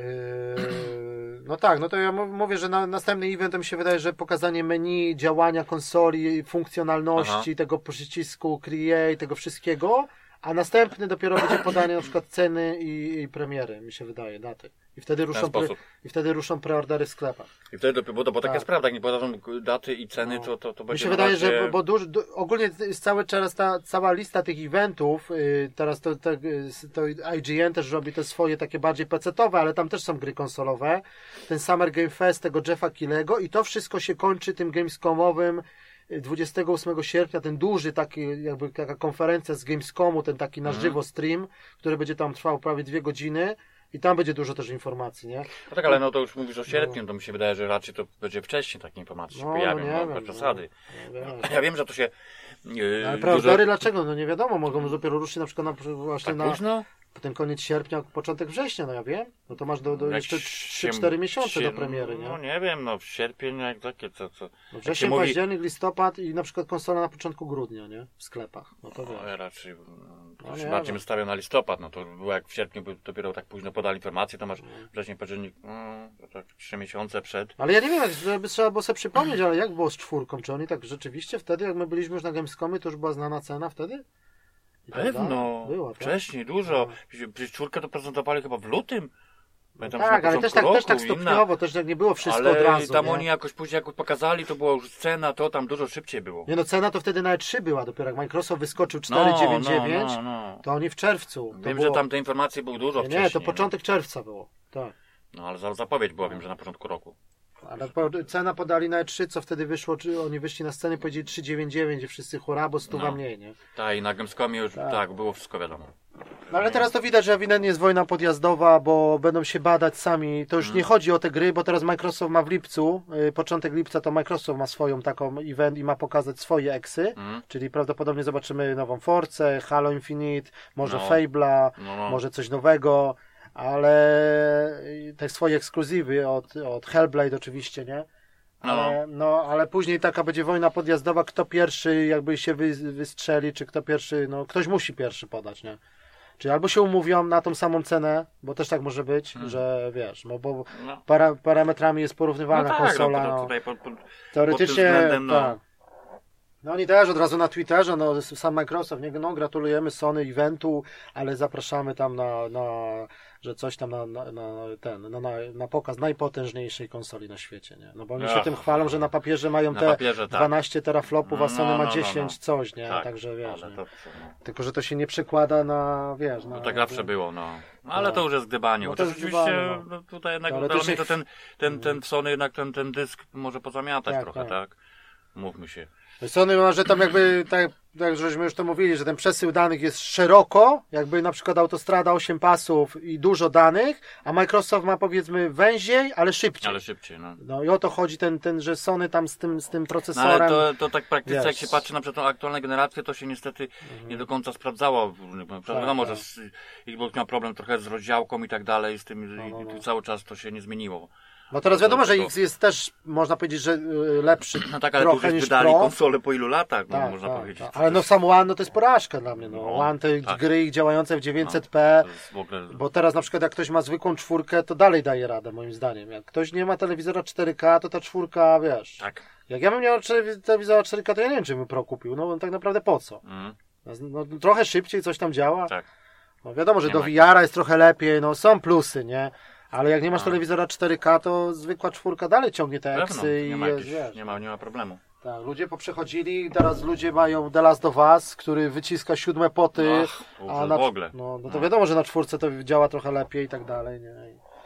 no tak, no to ja mówię, że na następny event to mi się wydaje, że pokazanie menu, działania konsoli, funkcjonalności, Aha. tego przycisku create, tego wszystkiego, a następny dopiero będzie podanie na przykład ceny i, i premiery, mi się wydaje, daty. I wtedy ruszą, pre, i wtedy ruszą preordery w sklepach. I wtedy dopiero, bo, bo tak jest prawda, jak nie podadzą daty i ceny, no. to, to, to będzie... Mi się wydaje, razie... że bo, bo duż, du, ogólnie jest cały czas ta cała lista tych eventów, yy, teraz to, to, to I G N też robi te swoje takie bardziej pecetowe, ale tam też są gry konsolowe. Ten Summer Game Fest tego Jeffa Keighley'ego i to wszystko się kończy tym Gamescomowym dwudziestego ósmego sierpnia, ten duży taki, jakby taka konferencja z Gamescomu, ten taki na żywo stream, który będzie tam trwał prawie dwie godziny. I tam będzie dużo też informacji, nie? No tak, ale no to już mówisz o sierpniu, no. to mi się wydaje, że raczej to będzie wcześniej takie informacje się no, pojawią, no, no, bez przesady. No, ja wiem, że to się... Yy, ale preordery dużo... dlaczego? No nie wiadomo, mogą dopiero ruszyć na przykład na, właśnie tak na... późno? Ten koniec sierpnia, początek września, no ja wiem. No to masz do, do jeszcze trzy cztery miesiące się, do premiery, nie? No nie wiem, no w sierpień, jak takie, co... co no wrzesień, mówi... październik, listopad i na przykład konsola na początku grudnia, nie? W sklepach, no to wiesz. No ja raczej, no, się bardziej bym stawiał na listopad, no to było jak w sierpniu by dopiero tak późno podali informację, to masz wrzesień, październik, no, to tak trzy miesiące przed. Ale ja nie wiem, jak, żeby trzeba było sobie przypomnieć, ale jak było z czwórką? Czy oni tak rzeczywiście wtedy, jak my byliśmy już na Gamescomie, to już była znana cena wtedy? Pewno, była, wcześniej, tak? Dużo. Przecież czwórkę to prezentowali chyba w lutym. Pamiętam, no tak, ale też tak, też tak stopniowo, inna. Też jak nie było wszystko ale od razu. Tam nie? oni jakoś później jak pokazali, to była już cena, to tam dużo szybciej było. Nie no, cena to wtedy nawet trzy była dopiero, jak Microsoft wyskoczył cztery dziewięć dziewięć, no, no, no. to oni w czerwcu. Wiem, było... że tam te informacje były dużo nie, wcześniej. Nie, to początek no. czerwca było, tak. No ale zapowiedź była, wiem, że na początku roku. Ale cena podali na E trzy, co wtedy wyszło, czy oni wyszli na scenę i powiedzieli trzy dziewięć dziewięć i wszyscy hura, bo stuwa no. mniej, nie? Tak, i na Gamescomie już tak. tak, było wszystko wiadomo. No ale teraz to widać, że ewidentnie jest wojna podjazdowa, bo będą się badać sami. To już hmm. nie chodzi o te gry, bo teraz Microsoft ma w lipcu, yy, początek lipca to Microsoft ma swoją taką event i ma pokazać swoje eksy, hmm. czyli prawdopodobnie zobaczymy nową Forcę, Halo Infinite, może no. Fable'a, no, no. może coś nowego. Ale te swoje ekskluzywy od, od Hellblade oczywiście, nie? Ale, no. no, ale później taka będzie wojna podjazdowa, kto pierwszy jakby się wy, wystrzeli, czy kto pierwszy, no ktoś musi pierwszy podać, nie? Czyli albo się umówią na tą samą cenę, bo też tak może być, hmm. że wiesz, no bo no. Para, parametrami jest porównywalna no tak, konsola. No, tutaj pod, pod, teoretycznie, pod względem, no. tak. No oni też od razu na Twitterze, no sam Microsoft, nie, no gratulujemy Sony eventu, ale zapraszamy tam na, na że coś tam na, na, na ten, na, na, na pokaz najpotężniejszej konsoli na świecie, nie? No bo oni Ach, się tym chwalą, że na papierze mają na te papierze, dwanaście tak. teraflopów, a Sony no, no, ma dziesięć no, no. coś, nie? Tak, także wiesz, to, no. tylko że to się nie przekłada na, wiesz, na... No tak zawsze było, no. no ale no. to już jest gdybanie, no to rzeczywiście no. tutaj jednak teoretycznie... to ten, ten, ten Sony jednak ten, ten dysk może pozamiatać tak, trochę, tak? tak? Mówmy się. Sony ma, że tam jakby, tak, tak żeśmy już to mówili, że ten przesył danych jest szeroko, jakby na przykład autostrada osiem pasów i dużo danych, a Microsoft ma powiedzmy węziej, ale szybciej. Ale szybciej, no. No i o to chodzi ten, ten że Sony tam z tym, z tym procesorem. No ale to, to tak praktycznie, wiesz, jak się patrzy na przykład tą aktualną generację, to się niestety mhm. nie do końca sprawdzało. Tak, wiadomo, tak. że Xbox miał problem trochę z rozdziałką i tak dalej, z tym no, no, no. i cały czas to się nie zmieniło. No teraz wiadomo, że X jest też, można powiedzieć, że lepszy no tak, ale trochę tu niż wydali Pro. konsolę po ilu latach, no, tak, można tak, powiedzieć. Tak. Ale no sam One no to jest porażka dla mnie. No. no One te tak. gry działające w dziewięćset p, no, w ogóle... bo teraz na przykład jak ktoś ma zwykłą czwórkę, to dalej daje radę moim zdaniem. Jak ktoś nie ma telewizora cztery K, to ta czwórka, wiesz, tak. jak ja bym miał telewizora cztery K, to ja nie wiem, czy bym Pro kupił, no tak naprawdę po co? Mm. No, trochę szybciej coś tam działa. Tak. No wiadomo, że nie do V R a jest trochę lepiej, no są plusy, nie? Ale jak nie masz A. telewizora cztery K, to zwykła czwórka dalej ciągnie te eksy i nie ma, jest, jakieś, wiesz, nie ma, nie ma problemu. Tak, ludzie poprzechodzili, teraz ludzie mają The Last of Us, który wyciska siódme poty, Ach, a na, w ogóle. No, no to wiadomo, że na czwórce to działa trochę lepiej i tak dalej, nie?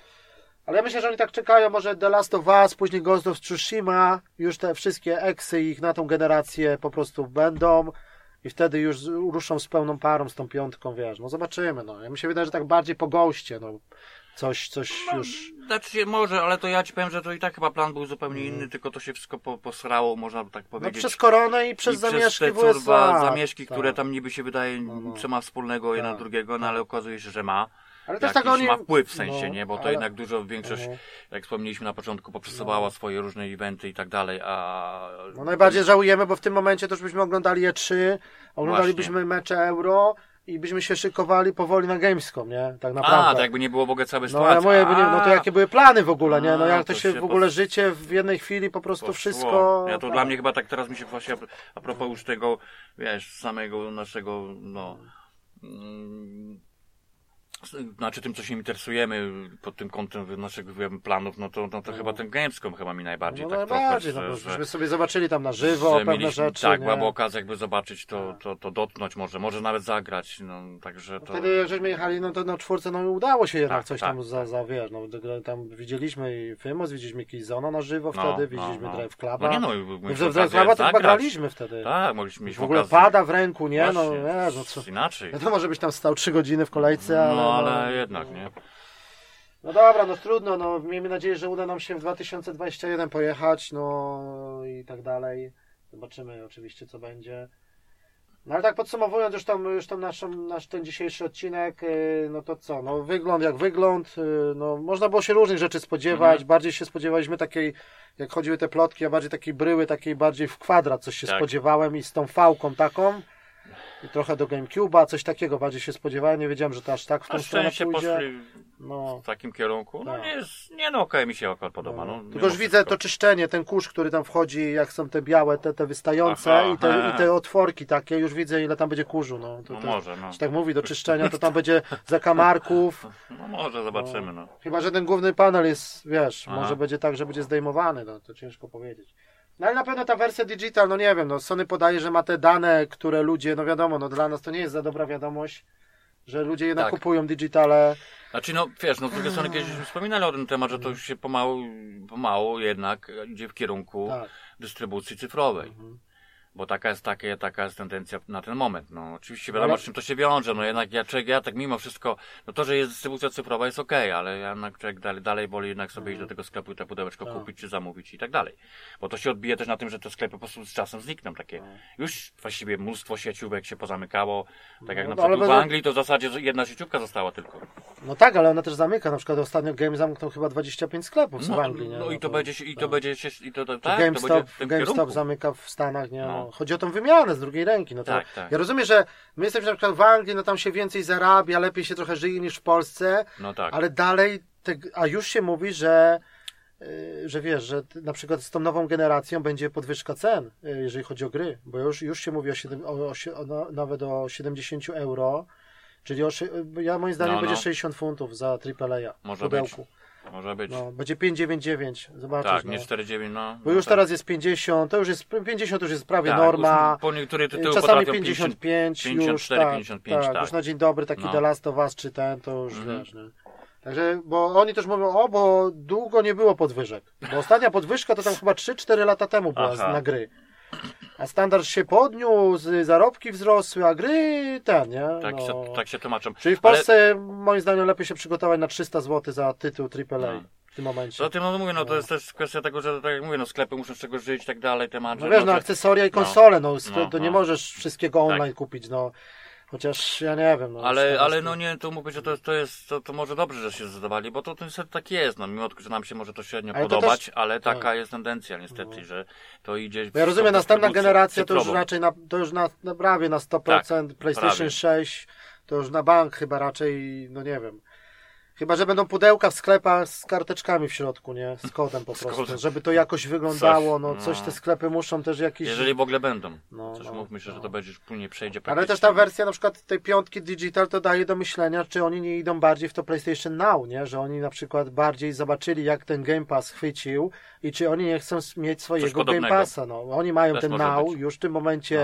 Ale ja myślę, że oni tak czekają, może The Last of Us, później Ghost of Tsushima, już te wszystkie eksy ich na tą generację po prostu będą i wtedy już ruszą z pełną parą z tą piątką, wiesz, no zobaczymy, no. Ja mi się wydaje, że tak bardziej po goście, no. coś, coś no, już... Znaczy może, ale to ja ci powiem, że to i tak chyba plan był zupełnie inny, mm. tylko to się wszystko po, posrało, można by tak powiedzieć. No przez koronę i przez I zamieszki przez te w U S A. zamieszki, tak. które tam niby się wydaje, no, no. co ma wspólnego tak. jeden drugiego, no ale okazuje się, że ma. Ale też tak oni... ma wpływ w sensie, no, nie? Bo to ale... jednak dużo większość, uh-huh. jak wspomnieliśmy na początku, poprzesuwała no. swoje różne eventy i tak dalej, a... No najbardziej żałujemy, bo w tym momencie to już byśmy oglądali E trzy, oglądalibyśmy Właśnie. mecze Euro i byśmy się szykowali powoli na Gamescom, nie? Tak naprawdę. A, to jakby nie było w ogóle całej no, sytuacji. Ja mówię, nie, no to jakie były plany w ogóle, nie? No jak to, to się w ogóle pos... życie w jednej chwili po prostu poszło. wszystko... Ja to tak. Dla mnie chyba tak teraz mi się właśnie, a propos już tego, wiesz, samego naszego, no... Mm, znaczy tym, co się interesujemy pod tym kątem naszych planów, no to, no to no. chyba ten Gamescom chyba mi najbardziej no, tak najbardziej, trochę, no, że, żeśmy sobie zobaczyli tam na żywo pewne mieliśmy, rzeczy. Tak, nie? była okazja jakby zobaczyć to, to, to dotknąć może, może nawet zagrać, no także to... Wtedy jak żeśmy jechali, no to na czwórce, no udało się jednak tak, coś tak, tam za, za wiesz, no tam widzieliśmy i Famous, widzieliśmy Killzona na żywo no, wtedy, no, widzieliśmy no. Drive Cluba. No nie no, no w Drive Cluba to chyba graliśmy wtedy. Tak, mogliśmy mieć w ogóle okazję. pada w ręku, nie? Właśnie, no, nie, no co. Inaczej. Wiadomo, żebyś tam stał trzy godziny w kolejce, ale... No ale no, jednak, nie? No dobra, no trudno, no miejmy nadzieję, że uda nam się w dwa tysiące dwudziestym pierwszym pojechać, no i tak dalej. Zobaczymy oczywiście, co będzie. No ale tak podsumowując już tam, już tam naszą, nasz ten dzisiejszy odcinek, no to co, no wygląd jak wygląd, no można było się różnych rzeczy spodziewać, mhm. bardziej się spodziewaliśmy takiej, jak chodziły te plotki, a bardziej takiej bryły, takiej bardziej w kwadrat coś się tak. spodziewałem i z tą fałką taką. I trochę do GameCube'a, coś takiego bardziej się spodziewałem, nie wiedziałem, że to aż tak w tą stronę pójdzie. Poszli no. w takim kierunku, no tak. nie, jest, nie no okej, okay, mi się akurat podoba. No. No, Tylko już widzę to czyszczenie, ten kurz, który tam wchodzi, jak są te białe, te, te wystające aha, i, te, aha. i te otworki takie, już widzę ile tam będzie kurzu. No, to, no to, może, no. Czy tak mówi, do czyszczenia, to tam będzie zakamarków. No może, zobaczymy. No. Chyba, że ten główny panel jest, wiesz, aha. może będzie tak, że będzie zdejmowany, no to ciężko powiedzieć. No ale na pewno ta wersja digital, no nie wiem, no Sony podaje, że ma te dane, które ludzie, no wiadomo, no dla nas to nie jest za dobra wiadomość, że ludzie jednak tak. kupują digitale. Znaczy no wiesz, no z drugiej strony kiedyś już wspominali o tym temat, że to już się pomału, pomału jednak idzie w kierunku tak. dystrybucji cyfrowej. Mhm. Bo taka jest, takie, taka jest tendencja na ten moment. No oczywiście wiadomo, ale... z czym to się wiąże, no jednak ja, ja tak mimo wszystko, no to, że jest dystrybucja cyfrowa jest okej, okay, ale ja jednak człowiek dalej, dalej woli jednak sobie iść do tego sklepu i te pudełeczko no. kupić, czy zamówić i tak dalej. Bo to się odbije też na tym, że te sklepy po prostu z czasem znikną takie. No. Już właściwie mnóstwo sieciówek się pozamykało, tak jak no, na przykład w Anglii to w zasadzie jedna sieciówka została tylko. No tak, ale ona też zamyka, na przykład ostatnio Game zamknął chyba dwadzieścia pięć sklepów no, w Anglii, nie? No, no i to będzie, i to będzie się, i to, tak, GameStop, to będzie w tym GameStop kierunku. zamyka w Stanach, nie? No. Chodzi o tą wymianę z drugiej ręki. No to tak, tak. Ja rozumiem, że my jesteśmy na przykład w Anglii, no tam się więcej zarabia, lepiej się trochę żyje niż w Polsce, no tak. ale dalej, te, a już się mówi, że yy, że wiesz, że na przykład z tą nową generacją będzie podwyżka cen, yy, jeżeli chodzi o gry, bo już, już się mówi o, siedem, o, o, o nawet o siedemdziesiąt euro, czyli o, ja moim zdaniem no, będzie no. sześćdziesiąt funtów za triple A Może pudełku. Być. Może być. No, będzie pięć dziewięćdziesiąt dziewięć, zobaczysz. Tak, no. nie cztery dziewięć, no. Bo już tak. teraz jest pięćdziesiąt, to już jest pięćdziesiąt, to już jest prawie tak, norma. Po niektórych tytuły czasami pięćdziesiąt pięć, pięćdziesiąt cztery, już, pięćdziesiąt pięć, tak, tak. już na dzień dobry taki no. The Last of Us czy ten, to już mhm. wiesz, nie? Także, bo oni też mówią, o, bo długo nie było podwyżek. Bo ostatnia podwyżka to tam chyba trzy cztery lata temu była Aha. na gry. A standard się podniósł, zarobki wzrosły, a gry ten, nie? Tak, no. się, tak się tłumaczą. Czyli w Polsce, ale... moim zdaniem, lepiej się przygotować na trzysta złotych za tytuł triple A. No. W tym momencie. Zatem no mówię, no to jest też kwestia tego, że tak jak mówię, no sklepy muszą z czego żyć i tak dalej, temat. No wiesz, no akcesoria i konsole, no, no, no to nie no. możesz wszystkiego online tak. kupić, no. Chociaż ja nie wiem. No, ale ale no nie, to mówię, że to jest, to jest, to, to może dobrze, że się zdecydowali, bo to, to niestety tak jest, no mimo że nam się może to średnio ale podobać, to też... ale taka tak. jest tendencja niestety, no. że to idzie... Bo ja rozumiem, następna generacja to już raczej, na, to już na, na prawie na sto procent, tak, PlayStation prawie. sześć, to już na bank chyba raczej, no nie wiem. Chyba, że będą pudełka w sklepach z karteczkami w środku, nie? Z kodem po prostu, kodem. Żeby to jakoś wyglądało, no coś te sklepy muszą też jakieś... Jeżeli w ogóle będą. No, coś no, mów, myślę, no. że to będzie już później przejdzie praktycznie. Ale też ta wersja na przykład tej piątki digital to daje do myślenia, czy oni nie idą bardziej w to PlayStation Now, nie? Że oni na przykład bardziej zobaczyli, jak ten Game Pass chwycił i czy oni nie chcą mieć swojego Game Passa, no. Oni mają też ten Now, być. Już w tym momencie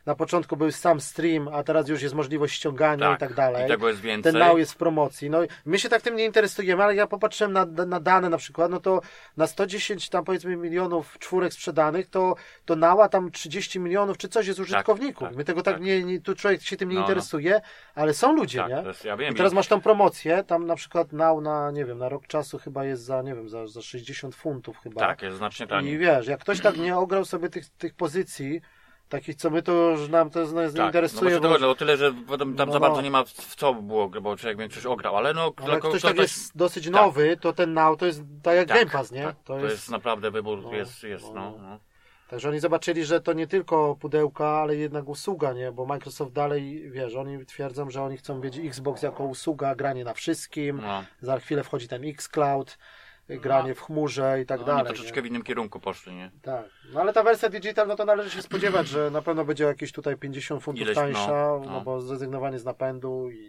na początku był sam stream, a teraz już jest możliwość ściągania tak, i tak dalej. I tego jest więcej. Ten now jest w promocji. No my się tak tym nie interesujemy, ale ja popatrzyłem na, na dane na przykład, no to na sto dziesięć tam powiedzmy milionów czwórek sprzedanych, to, to nała tam trzydzieści milionów czy coś jest użytkowników. Tak, my tego tak, tak nie, nie, tu człowiek się tym nie no, interesuje, ale są ludzie, tak, nie? Jest, ja wiem, I teraz masz tą promocję, tam na przykład now na, nie wiem, na rok czasu chyba jest za, nie wiem, za, za sześćdziesiąt funtów chyba. Tak, jest znacznie taniej. I wiesz, jak ktoś tak nie ograł sobie tych, tych pozycji, takich, co my to już nam to z, z tak, interesuje. No bo bo... o tyle, że tam no, za bardzo nie ma w, w co było, bo człowiek większość ograł, ale no... Ale jak ktoś to, tak to, jest dosyć nowy, tak. to ten now to jest tak jak tak, Game Pass, nie? Tak, to, to jest... jest naprawdę wybór, no, jest, jest no, no. no. Także oni zobaczyli, że to nie tylko pudełka, ale jednak usługa, nie? Bo Microsoft dalej, wiesz, oni twierdzą, że oni chcą mieć Xbox jako usługa, granie na wszystkim, no. za chwilę wchodzi ten xCloud, granie no. w chmurze i tak no, dalej. Oni troszeczkę nie? w innym kierunku poszli, nie? Tak. No ale ta wersja digital, no to należy się spodziewać, że na pewno będzie jakieś tutaj pięćdziesiąt funtów Ileś, tańsza, no, no. no bo zrezygnowanie z napędu i...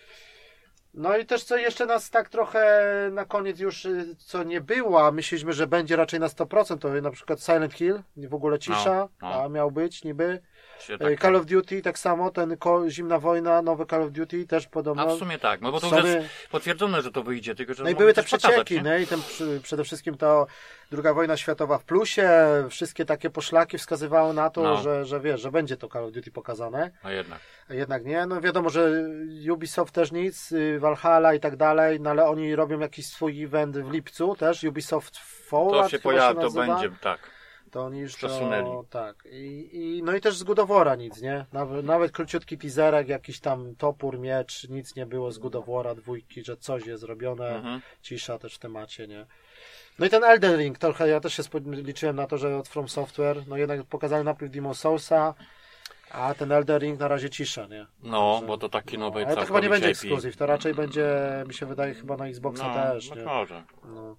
No i też co jeszcze nas tak trochę na koniec już, co nie było, myśleliśmy, że będzie raczej na sto procent, to na przykład Silent Hill, w ogóle cisza, no, no. a miał być niby. Tak Call of Duty tak samo, ten Zimna Wojna, nowy Call of Duty też podobno. A w sumie tak, no bo to Sony... już jest potwierdzone, że to wyjdzie, tylko że no i były te przecieki, pokazać, i ten, przede wszystkim to druga wojna światowa w plusie, wszystkie takie poszlaki wskazywały na to, no. że, że wiesz, że będzie to Call of Duty pokazane. A jednak. A jednak nie, no wiadomo, że Ubisoft też nic, Valhalla i tak dalej, no ale oni robią jakiś swój event w lipcu też, Ubisoft Fallout. To się pojawi, to będzie, tak. To oni już przesunęli. To, tak. I, i, no i też z God of War'a nic, nie? Nawet, nawet króciutki teaserek, jakiś tam topór, miecz, nic nie było z God of War'a dwójki, że coś jest zrobione, mhm. cisza też w temacie, nie? No i ten Elden Ring, trochę ja też się liczyłem na to, że od From Software, no jednak pokazali najpierw Demon's Soulsa, a ten Elden Ring na razie cisza, nie? No, że, bo to taki nowy no, ale to chyba nie będzie ekskluzyw, to raczej będzie, mi się wydaje, chyba na Xboxa no, też, no nie? Może. No.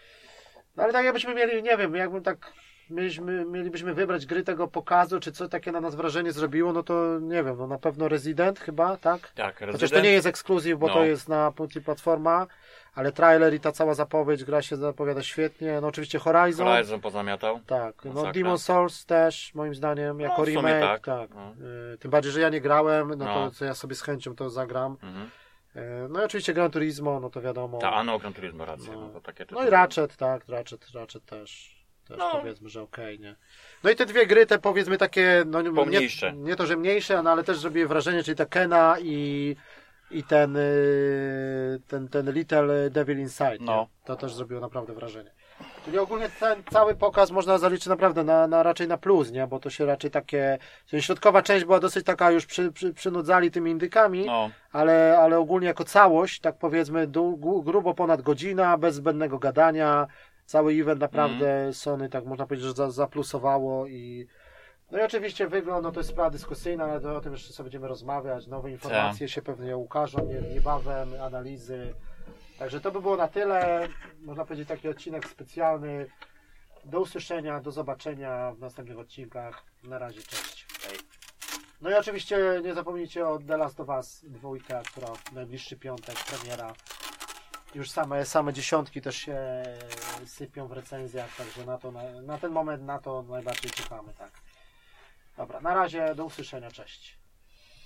no ale tak jakbyśmy mieli, nie wiem, jakbym tak mieliśmy, mielibyśmy wybrać gry tego pokazu, czy co takie na nas wrażenie zrobiło, no to nie wiem, no na pewno Resident chyba, tak? Tak, Resident. Chociaż to nie jest ekskluzyw, bo no. to jest na multiplatforma, ale trailer i ta cała zapowiedź, gra się zapowiada świetnie, no oczywiście Horizon. Horizon pozamiatał. Tak, no Demon's Souls też, moim zdaniem, jako no, remake, tak. tak. No. Y, tym bardziej, że ja nie grałem, no, no. to co ja sobie z chęcią to zagram. Mhm. Y, no i oczywiście Gran Turismo, no to wiadomo. Ta, a no, Gran Turismo, racja. No, no, to takie no i Ratchet, tak, Ratchet, Ratchet też. Też no. powiedzmy, że okej, okay, nie? No i te dwie gry, te powiedzmy takie, no nie, nie to, że mniejsze, no ale też zrobiły wrażenie, czyli ta Kena i, i ten, ten, ten Little Devil Inside, no. To też zrobiło naprawdę wrażenie. Czyli ogólnie ten cały pokaz można zaliczyć naprawdę na, na raczej na plus, nie? Bo to się raczej takie, czyli środkowa część była dosyć taka już przy, przy, przynudzali tymi indykami, no. ale, ale ogólnie jako całość, tak powiedzmy du, grubo ponad godzina, bez zbędnego gadania. Cały event naprawdę mm. Sony, tak można powiedzieć, że za, zaplusowało i no i oczywiście wygląd, no to jest sprawa dyskusyjna, ale to o tym jeszcze sobie będziemy rozmawiać, nowe informacje Ta. się pewnie ukażą niebawem, analizy, także to by było na tyle, można powiedzieć taki odcinek specjalny, do usłyszenia, do zobaczenia w następnych odcinkach, na razie, cześć. No i oczywiście nie zapomnijcie o The Last of Us dwójka, która w najbliższy piątek premiera. Już same, same dziesiątki też się sypią w recenzjach, także na, to, na, na ten moment na to najbardziej czekamy, tak. Dobra, na razie, do usłyszenia, cześć.